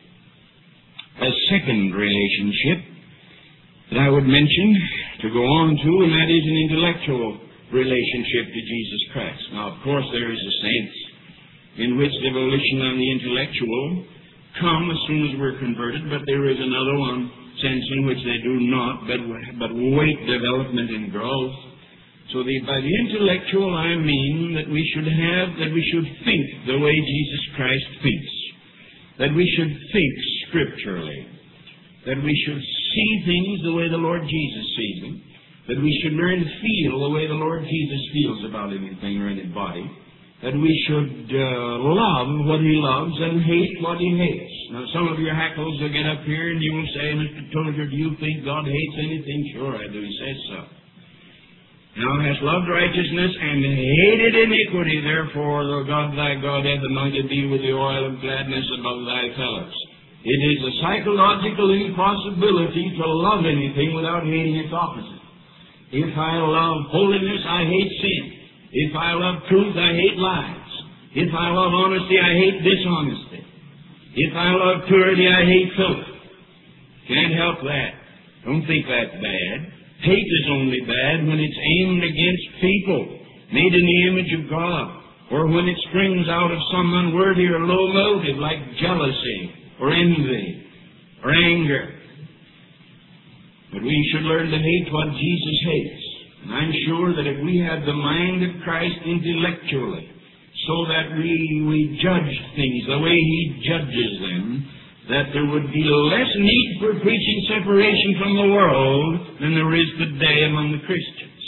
a second relationship that I would mention to go on to, and that is an intellectual relationship to Jesus Christ. Now, of course, there is a sense in which the volition and the intellectual come as soon as we're converted, but there is another one, sense in which they do not, but, but wait development and growth. So the, by the intellectual, I mean that we should have, that we should think the way Jesus Christ thinks. That we should think scripturally. That we should see things the way the Lord Jesus sees them. That we should learn to feel the way the Lord Jesus feels about anything or anybody. that we should uh, love what he loves and hate what he hates. Now, some of your hackles will get up here and you will say, Mister Tozer, do you think God hates anything? Sure I do. He says so. Thou hast loved righteousness and hated iniquity, therefore, though God thy God hath anointed thee with the oil of gladness above thy fellows. It is a psychological impossibility to love anything without hating its opposite. If I love holiness, I hate sin. If I love truth, I hate lies. If I love honesty, I hate dishonesty. If I love purity, I hate filth. Can't help that. Don't think that's bad. Hate is only bad when it's aimed against people, made in the image of God, or when it springs out of some unworthy or low motive like jealousy or envy or anger. But we should learn to hate what Jesus hates. And I'm sure that if we had the mind of Christ intellectually, so that we, we judged things the way He judges them, that there would be less need for preaching separation from the world than there is today among the Christians.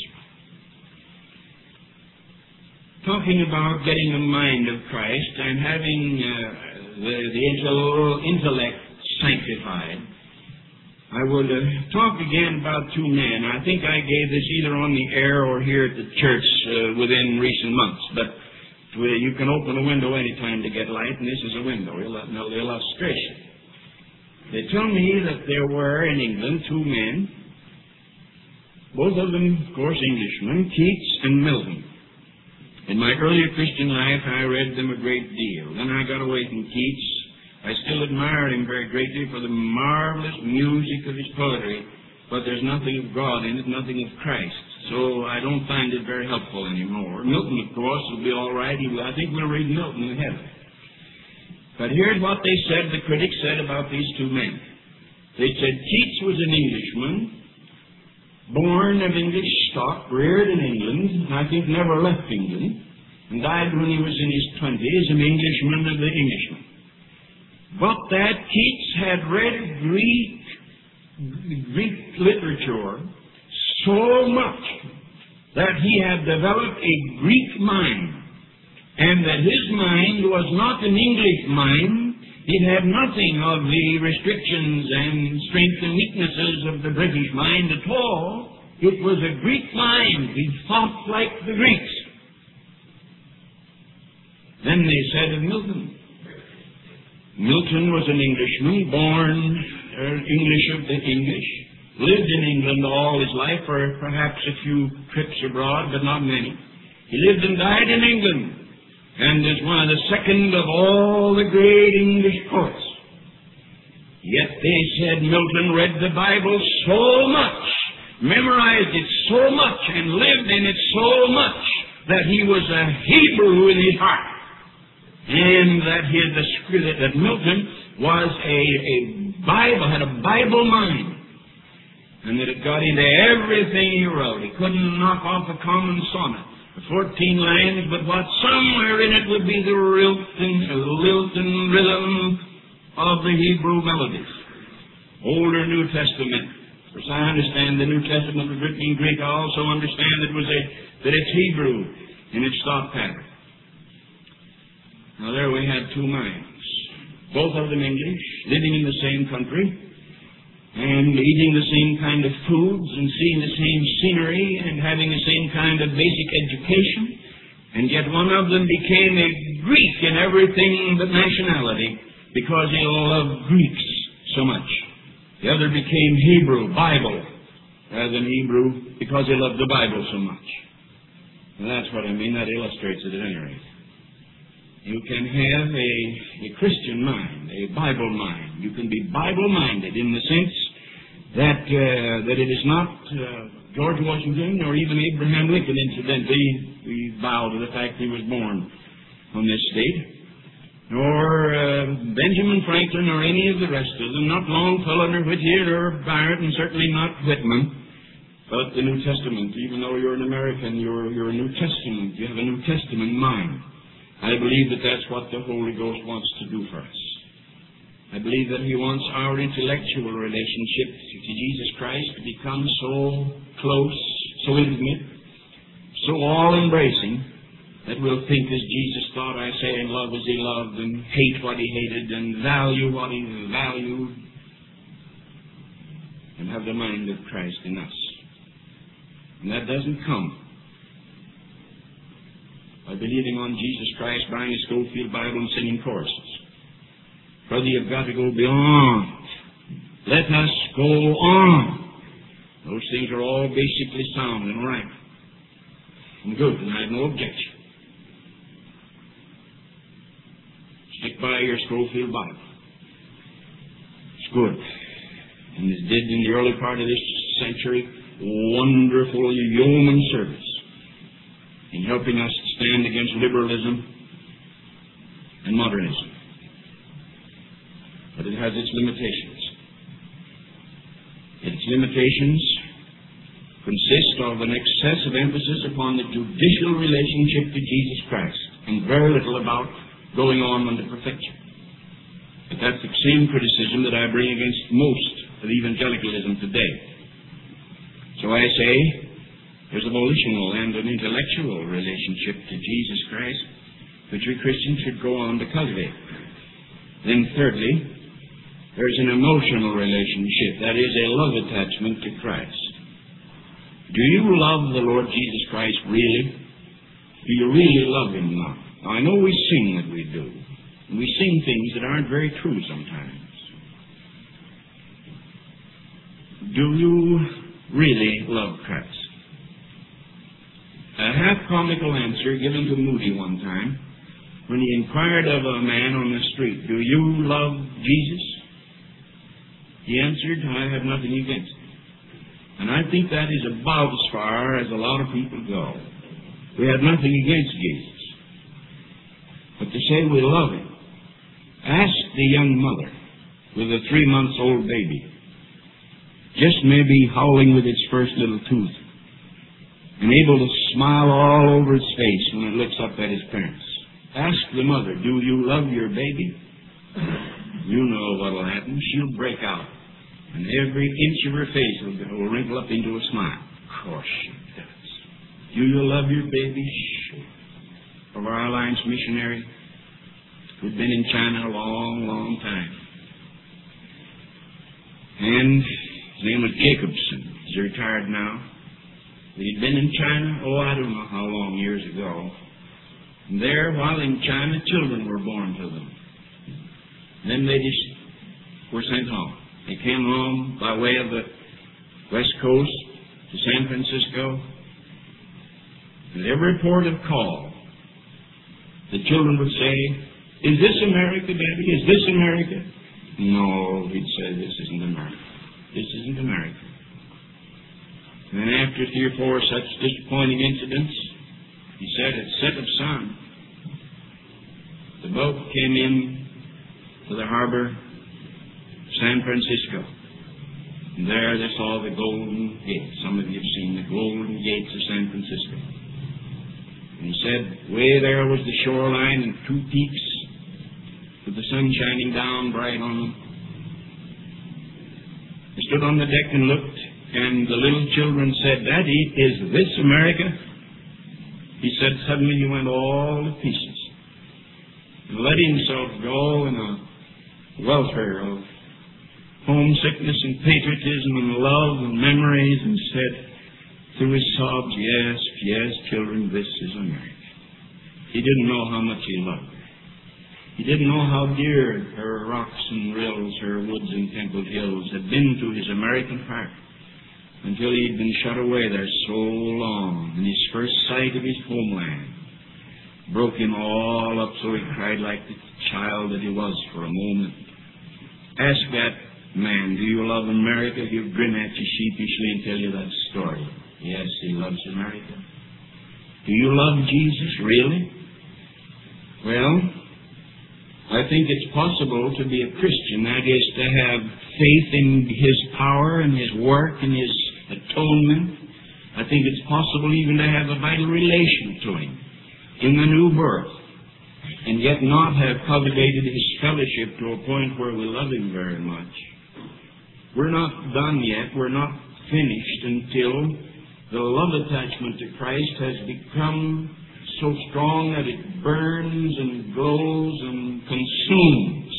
Talking about getting the mind of Christ and having uh, the, the intellect sanctified, I would uh, talk again about two men. I think I gave this either on the air or here at the church uh, within recent months, but uh, you can open a window any time to get light, and this is a window, the illustration. They tell me that there were in England two men, both of them, of course, Englishmen, Keats and Milton. In my earlier Christian life, I read them a great deal. Then I got away from Keats. I still admire him very greatly for the marvelous music of his poetry, but there's nothing of God in it, nothing of Christ. So I don't find it very helpful anymore. Milton, of course, will be all right. He will, I think we'll read Milton in heaven. But here's what they said, the critics said about these two men. They said Keats was an Englishman, born of English stock, reared in England, I think never left England, and died when he was in his twenties, an Englishman of the Englishmen. But that Keats had read Greek, Greek literature so much that he had developed a Greek mind, and that his mind was not an English mind. It had nothing of the restrictions and strengths and weaknesses of the British mind at all. It was a Greek mind. He thought like the Greeks. Then they said of Milton. Milton was an Englishman, born uh, English of the English, lived in England all his life, for perhaps a few trips abroad, but not many. He lived and died in England, and is one of the second of all the great English poets. Yet they said Milton read the Bible so much, memorized it so much, and lived in it so much that he was a Hebrew in his heart. And that he had the, that Milton was a, a Bible, had a Bible mind. And that it got into everything he wrote. He couldn't knock off a common sonnet. Fourteen lines, but what somewhere in it would be the lilt and, lilt and rhythm of the Hebrew melodies. Old or New Testament. Of course, I understand the New Testament was written in Greek. I also understand it was a, that it's Hebrew in its thought pattern. Now there we had two minds. Both of them English, living in the same country, and eating the same kind of foods, and seeing the same scenery, and having the same kind of basic education, and yet one of them became a Greek in everything but nationality, because he loved Greeks so much. The other became Hebrew, Bible, rather than Hebrew, because he loved the Bible so much. And that's what I mean. That illustrates it at any rate. You can have a, a Christian mind, a Bible mind. You can be Bible-minded in the sense that uh, that it is not uh, George Washington or even Abraham Lincoln, incidentally. We bow to the fact he was born on this state. Nor uh, Benjamin Franklin or any of the rest of them. Not Longfellow or Whittier or Barrett, and certainly not Whitman. But the New Testament. Even though you're an American, you're, you're a New Testament. You have a New Testament mind. I believe that that's what the Holy Ghost wants to do for us. I believe that He wants our intellectual relationship to Jesus Christ to become so close, so intimate, so all-embracing, that will think as Jesus thought, I say, and love as He loved, and hate what He hated, and value what He valued, and have the mind of Christ in us. And that doesn't come by believing on Jesus Christ, buying a Schofield Bible, and singing choruses. Brother, you've got to go beyond. Let us go on. Those things are all basically sound and right and good, and I have no objection. Stick by your Schofield Bible. It's good. And it did in the early part of this century wonderful yeoman service in helping us to stand against liberalism and modernism. But it has its limitations. Its limitations consist of an excessive emphasis upon the judicial relationship to Jesus Christ and very little about going on unto perfection. But that's the same criticism that I bring against most of evangelicalism today. So I say there's a volitional and an intellectual relationship to Jesus Christ which we Christians should go on to cultivate. Then thirdly, there's an emotional relationship, that is, a love attachment to Christ. Do you love the Lord Jesus Christ really? Do you really love Him now? Now, I know we sing that we do. And we sing things that aren't very true sometimes. Do you really love Christ? A half-comical answer given to Moody one time when he inquired of a man on the street, do you love Jesus? He answered, I have nothing against Him. And I think that is about as far as a lot of people go. We have nothing against Jesus. But to say we love Him, ask the young mother with a three-month-old baby, just maybe howling with its first little tooth, and able to smile all over its face when it looks up at its parents. Ask the mother, do you love your baby? You know what will happen. She'll break out, and every inch of her face will, will wrinkle up into a smile. Of course she does. Do you love your baby? Sure. Of our Alliance missionary, who'd been in China a long, long time. And his name was Jacobson. He's retired now. But he'd been in China, oh, I don't know how long, years ago. And there, while in China, children were born to them. Then they just were sent home. They came home by way of the West Coast to San Francisco. And at every port of call, the children would say, is this America, Daddy? Is this America? No, he'd say, this isn't America. This isn't America. And then after three or four such disappointing incidents, he said, at set of sun, the boat came in to the harbor of San Francisco. And there they saw the Golden Gate. Some of you have seen the Golden Gates of San Francisco. And he said, way there was the shoreline and two peaks with the sun shining down bright on them. They stood on the deck and looked, and the little children said, Daddy, is this America? He said suddenly he went all to pieces and let himself go in a welter of homesickness and patriotism and love and memories, and said through his sobs, yes, yes, children, this is America. He didn't know how much he loved her. He didn't know how dear her rocks and rills, her woods and templed hills had been to his American heart until he had been shut away there so long, and his first sight of his homeland broke him all up so he cried like the child that he was for a moment. Ask that man, do you love America? He'll grin at you sheepishly and tell you that story. Yes, he loves America. Do you love Jesus, really? Well, I think it's possible to be a Christian, that is, to have faith in His power and His work and His atonement. I think it's possible even to have a vital relation to Him in the new birth, and yet not have cultivated His fellowship to a point where we love Him very much. We're not done yet. We're not finished until the love attachment to Christ has become so strong that it burns and glows and consumes.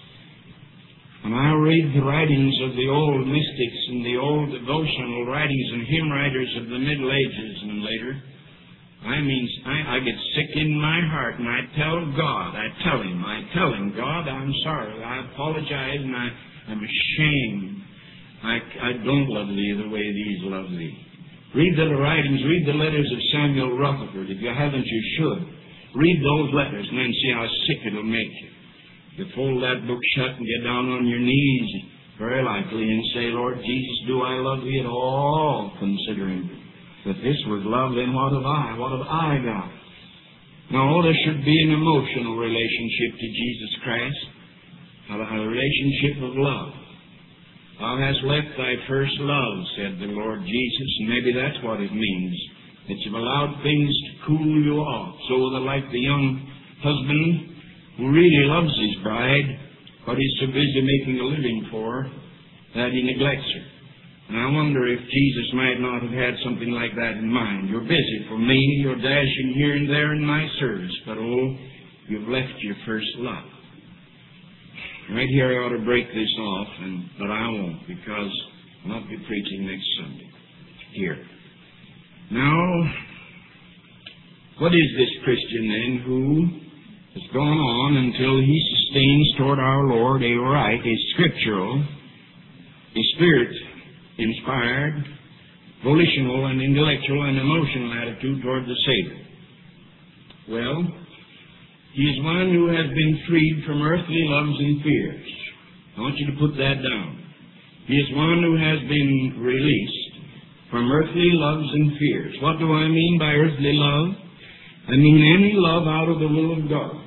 When I read the writings of the old mystics and the old devotional writings and hymn writers of the Middle Ages and later, I mean, I, I get sick in my heart, and I tell God, I tell Him, I tell Him, God, I'm sorry, I apologize, and I, I'm ashamed. I, I don't love Thee the way these love Thee. Read the writings, read the letters of Samuel Rutherford. If you haven't, you should. Read those letters and then see how sick it'll make you. You fold that book shut and get down on your knees, very likely, and say, Lord Jesus, do I love Thee at all, considering if this was love, then what have I? What have I got? No, there should be an emotional relationship to Jesus Christ, a, a relationship of love. Thou hast left thy first love, said the Lord Jesus, and maybe that's what it means, that you've allowed things to cool you off, so that like the young husband who really loves his bride, but he's so busy making a living for her, that he neglects her. And I wonder if Jesus might not have had something like that in mind. You're busy for me, you're dashing here and there in my service, but oh, you've left your first love. Right here I ought to break this off, and but I won't, because I'll not be preaching next Sunday. Here. Now, what is this Christian then who has gone on until he sustains toward our Lord a right, a scriptural, a spirit inspired, volitional and intellectual and emotional attitude toward the Savior? Well, he is one who has been freed from earthly loves and fears. I want you to put that down. He is one who has been released from earthly loves and fears. What do I mean by earthly love? I mean any love out of the will of God.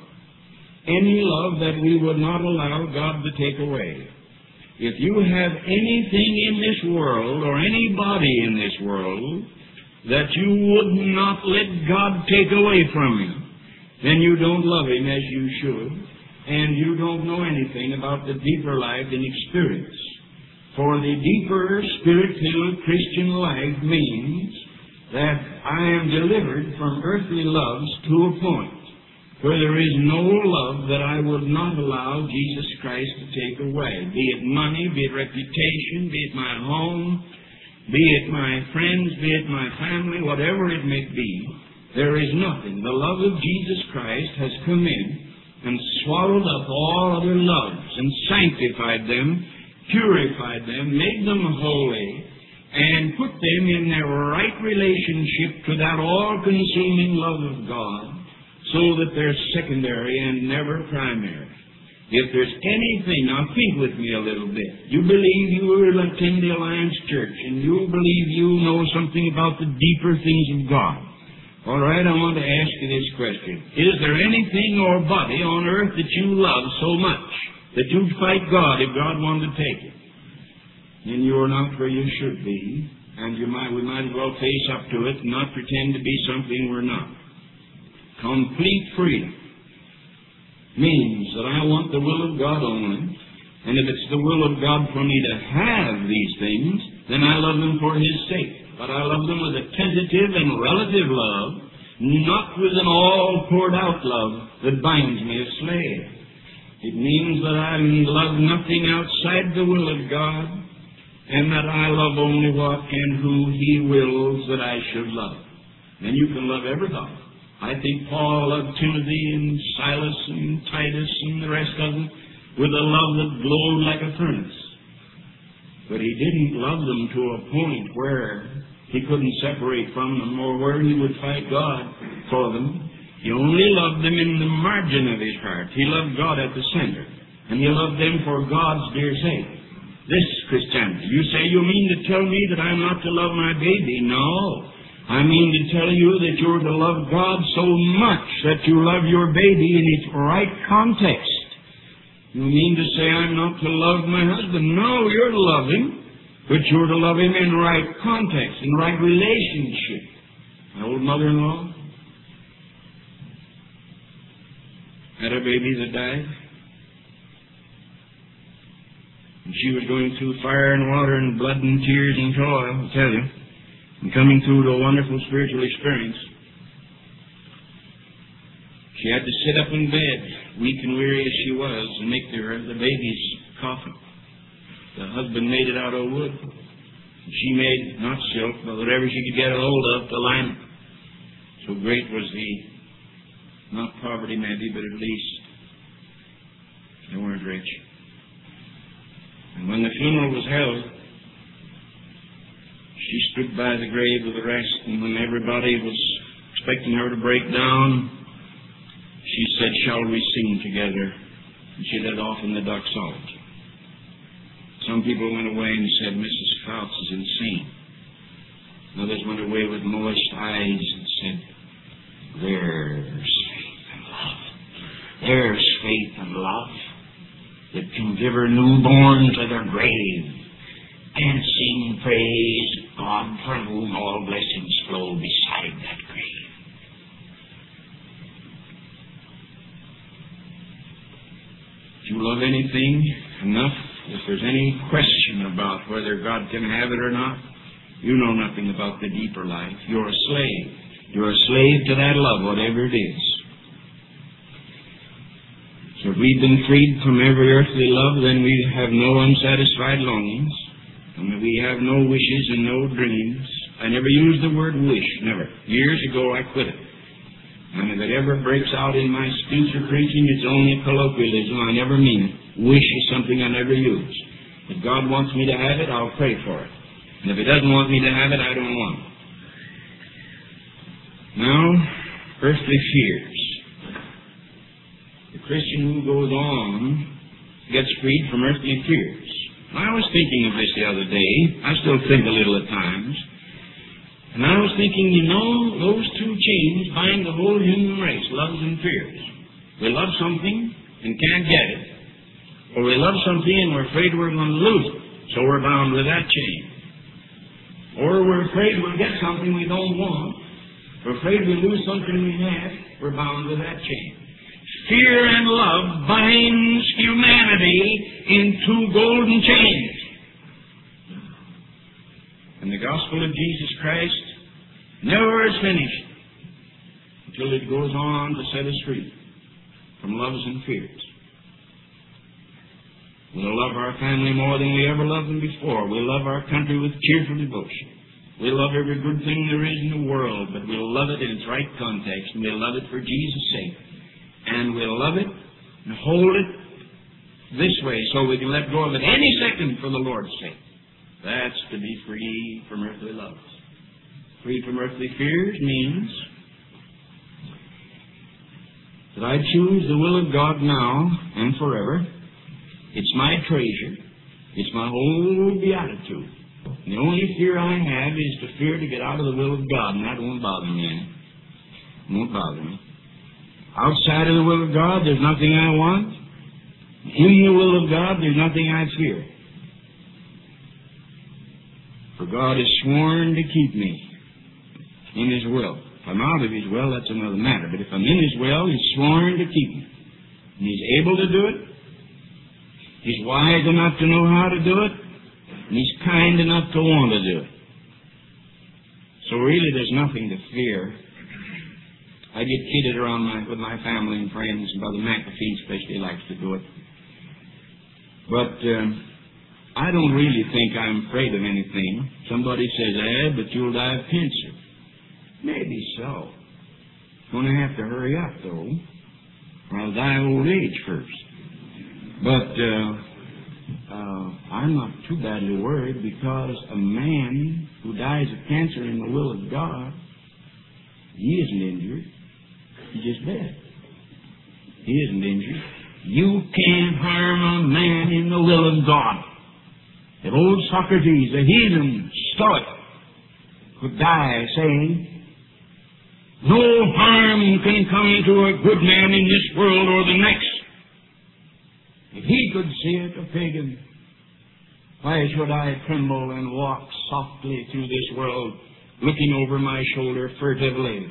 Any love that we would not allow God to take away. If you have anything in this world or anybody in this world that you would not let God take away from you, then you don't love Him as you should, and you don't know anything about the deeper life and experience. For the deeper, spirit-filled Christian life means that I am delivered from earthly loves to a point where there is no love that I would not allow Jesus Christ to take away, be it money, be it reputation, be it my home, be it my friends, be it my family, whatever it may be. There is nothing. The love of Jesus Christ has come in and swallowed up all other loves and sanctified them, purified them, made them holy, and put them in their right relationship to that all-consuming love of God, so that they're secondary and never primary. If there's anything, now think with me a little bit. You believe you attend the Alliance Church, and you believe you know something about the deeper things of God. All right, I want to ask you this question. Is there anything or body on earth that you love so much that you'd fight God if God wanted to take it? Then you're not where you should be, and you might, we might as well face up to it and not pretend to be something we're not. Complete freedom means that I want the will of God only, and if it's the will of God for me to have these things, then I love them for His sake. But I love them with a tentative and relative love, not with an all-poured-out love that binds me a slave. It means that I love nothing outside the will of God, and that I love only what and who He wills that I should love. And you can love everybody. I think Paul loved Timothy and Silas and Titus and the rest of them with a love that glowed like a furnace. But he didn't love them to a point where he couldn't separate from them or where he would fight God for them. He only loved them in the margin of his heart. He loved God at the center. And he loved them for God's dear sake. This Christianity. You say, you mean to tell me that I'm not to love my baby? No. I mean to tell you that you're to love God so much that you love your baby in its right context. You mean to say I'm not to love my husband? No, you're to love him. But you're to love him in right context, in right relationship. My old mother-in-law had a baby that died. And she was going through fire and water and blood and tears and toil, I'll tell you, and coming through to a wonderful spiritual experience. She had to sit up in bed, weak and weary as she was, and make the, the baby's coffin. The husband made it out of wood. She made, not silk, but whatever she could get a hold of to line it. So great was the, not poverty maybe, but at least they weren't rich. And when the funeral was held, she stood by the grave with the rest, and when everybody was expecting her to break down, she said, "Shall we sing together?" And she led off in the doxology. Some people went away and said, "Missus Fouts is insane." Others went away with moist eyes and said, "There's faith and love. There's faith and love that can give her newborn to their grave and sing praise God for whom all blessings flow beside that grave." If you love anything enough, if there's any question about whether God can have it or not, you know nothing about the deeper life. You're a slave. You're a slave to that love, whatever it is. So if we've been freed from every earthly love, then we have no unsatisfied longings, and we have no wishes and no dreams. I never used the word wish, never. Years ago I quit it. And if it ever breaks out in my speech or preaching, it's only a colloquialism. I never mean it. Wish is something I never use. If God wants me to have it, I'll pray for it. And if He doesn't want me to have it, I don't want it. Now, earthly fears. The Christian who goes on gets freed from earthly fears. I was thinking of this the other day. I still think a little at times. And I was thinking, you know, those two chains bind the whole human race, loves and fears. We love something and can't get it. Or we love something and we're afraid we're going to lose it, so we're bound with that chain. Or we're afraid we'll get something we don't want. We're afraid we'll lose something we have, we're bound with that chain. Fear and love binds humanity in two golden chains. And the gospel of Jesus Christ never is finished until it goes on to set us free from loves and fears. We'll love our family more than we ever loved them before. We'll love our country with cheerful devotion. We'll love every good thing there is in the world, but we'll love it in its right context, and we'll love it for Jesus' sake. And we'll love it and hold it this way so we can let go of it any second for the Lord's sake. That's to be free from earthly loves. Free from earthly fears means that I choose the will of God now and forever. It's my treasure. It's my whole beatitude. And the only fear I have is the fear to get out of the will of God, and that won't bother me any. It won't bother me. Outside of the will of God, there's nothing I want. In the will of God, there's nothing I fear. For God has sworn to keep me in His will. If I'm out of His will, that's another matter. But if I'm in His will, He's sworn to keep me. And He's able to do it. He's wise enough to know how to do it. And He's kind enough to want to do it. So really there's nothing to fear. I get kidded around my, with my family and friends, and Brother McAfee especially likes to do it. But uh, I don't really think I'm afraid of anything. Somebody says, eh, but you'll die of cancer. Maybe so. Going to have to hurry up, though, or I'll die of old age first. But uh, uh, I'm not too badly worried, because a man who dies of cancer in the will of God, he isn't injured. He's just dead. He isn't injured. You can't harm a man in the will of God. If old Socrates, the heathen stoic, could die saying, no harm can come to a good man in this world or the next. If he could see it, a pagan, why should I tremble and walk softly through this world, looking over my shoulder furtively?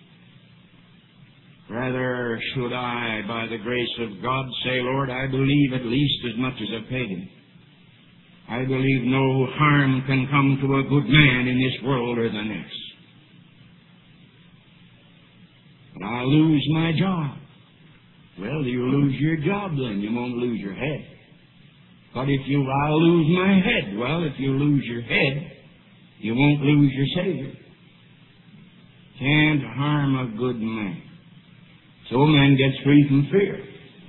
Rather should I, by the grace of God, say, Lord, I believe at least as much as a pagan. I believe no harm can come to a good man in this world or the next. But I lose my job. Well, you'll lose your job then. You won't lose your head. But if you, I'll lose my head. Well, if you lose your head, you won't lose your Savior. Can't harm a good man. So a man gets free from fear.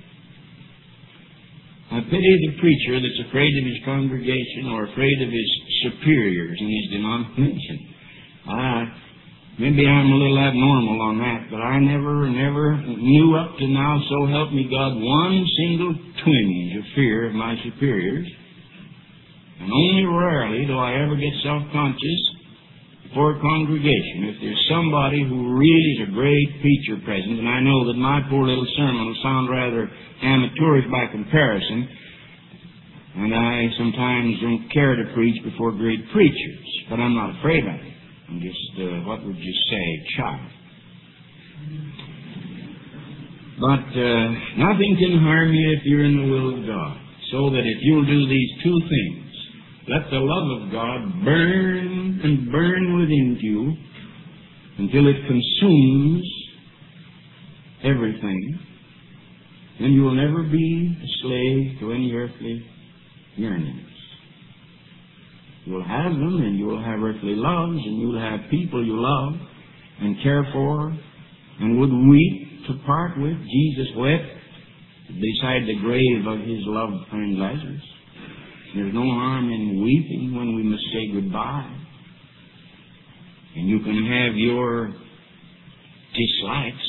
I pity the preacher that's afraid of his congregation or afraid of his superiors in his denomination. I, maybe I'm a little abnormal on that, but I never, never knew up to now, so help me God, one single twinge of fear of my superiors. And only rarely do I ever get self-conscious before a congregation if there's somebody who really is a great preacher present, and I know that my poor little sermon will sound rather amateurish by comparison, and I sometimes don't care to preach before great preachers, but I'm not afraid of it. I'm just, uh, what would you say, child. But uh, nothing can harm you if you're in the will of God, so that if you'll do these two things, let the love of God burn and burn within you until it consumes everything, then you will never be a slave to any earthly yearnings. You will have them, and you will have earthly loves, and you will have people you love and care for and would weep to part with. Jesus wept beside the grave of his loved friend Lazarus. There's no harm in weeping when we must say goodbye. And you can have your dislikes.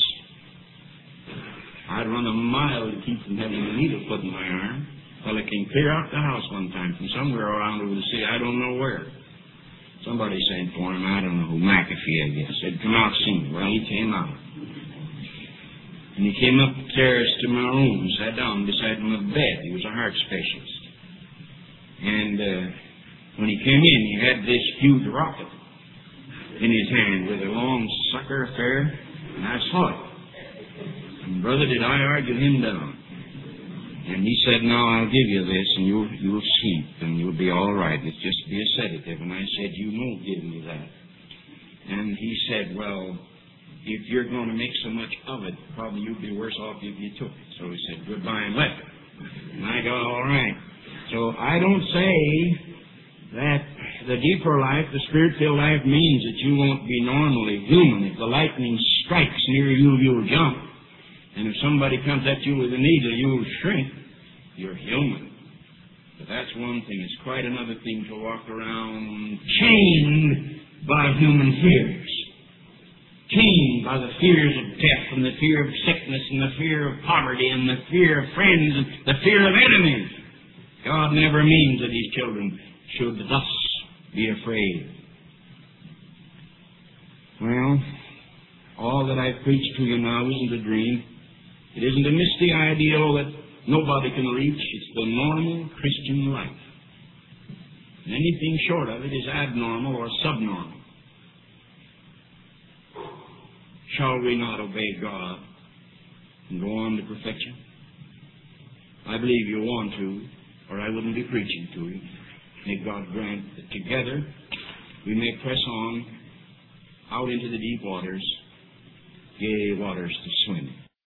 I'd run a mile to keep from having a needle put in my arm. Well, I came clear out the house one time from somewhere around over the city, I don't know where. Somebody sent for him, I don't know who, McAfee, I guess. Said, come out soon. Well, he came out. And he came up the stairs to my room, sat down beside my bed. He was a heart specialist. And uh, when he came in, he had this huge rocket in his hand with a long sucker affair, and I saw it. And brother, did I argue him down. And he said, now I'll give you this, and you'll, you'll sleep, and you'll be all right. It's just be a sedative. And I said, you won't give me that. And he said, well, if you're going to make so much of it, probably you'd be worse off if you took it. So he said, goodbye and left it. And I go, all right. So I don't say that the deeper life, the spirit-filled life, means that you won't be normally human. If the lightning strikes near you, you'll jump. And if somebody comes at you with a needle, you'll shrink. You're human. But that's one thing. It's quite another thing to walk around chained by human fears. Chained by the fears of death and the fear of sickness and the fear of poverty and the fear of friends and the fear of enemies. God never means that His children should thus be afraid. Well, all that I've preached to you now isn't a dream. It isn't a misty ideal that nobody can reach. It's the normal Christian life. And anything short of it is abnormal or subnormal. Shall we not obey God and go on to perfection? I believe you want to, or I wouldn't be preaching to you. May God grant that together we may press on out into the deep waters, yea, waters to swim in.